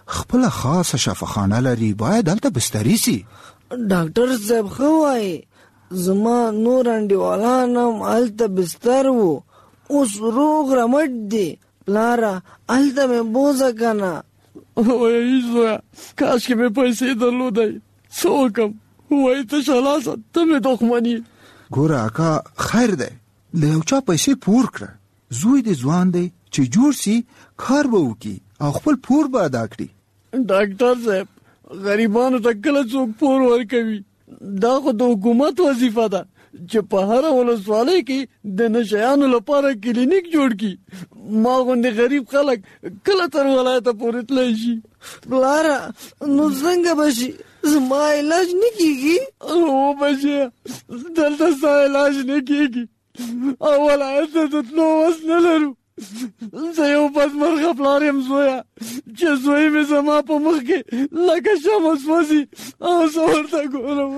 خپل خاصه شفاخانه لري باید دلته بستری سي. ډاکټر صاحب خو وایي زما نور انډیوالان هم هلته بستر وو، اوس روغ رمټ دي. پلاره هلته مې بوزه کنه. وایي زویا کاش کې مې پیسې درلودای څه وکم. وایي ته شلاسه ته مې دښمني. ګوره اکا خیر دی له یو چا پیسې پور کړه. زوی دې ځوان دی چې جوړ سي کار به وکړي او خپل پور به ادا کړي. ډاکټر صاحب غریبانو ته کله څوک پور ورکوي؟ دا خو د حکومت وظیفه ده چې په هر ولسوالۍ کې د نشیانو لپاره کلینیک جوړ کړي. ما غوندې غریب خلک کله تر ولایته پورې تللی شي. پلاره نو څنګه به شي؟ زما علاج نه کېږي؟ هو بچیه دلته ستا علاج نه کېږي او ولایت ته د تلو وس نه لرو. زه یو بدمرغه پلار یم زویا چې زوی مې زما په مخ کې لکه شمع سوځي او زه ورته ګورم.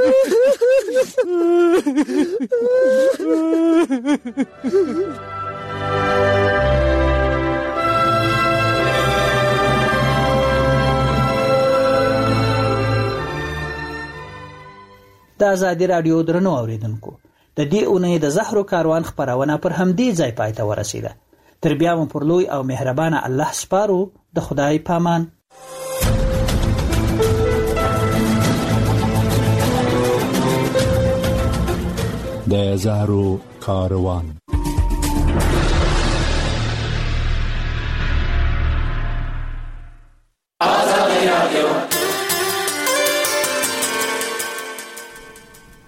د ازادي رادیو درنو اوریدونکو، د دې اونۍ د زهرو کاروان خپرونه پر همدې ځای پای ته ورسیده. تر بیا مو پر لوی او مهربانه الله سپارو. د خدای پامان. د زهرو کاروان. آزادی رادیو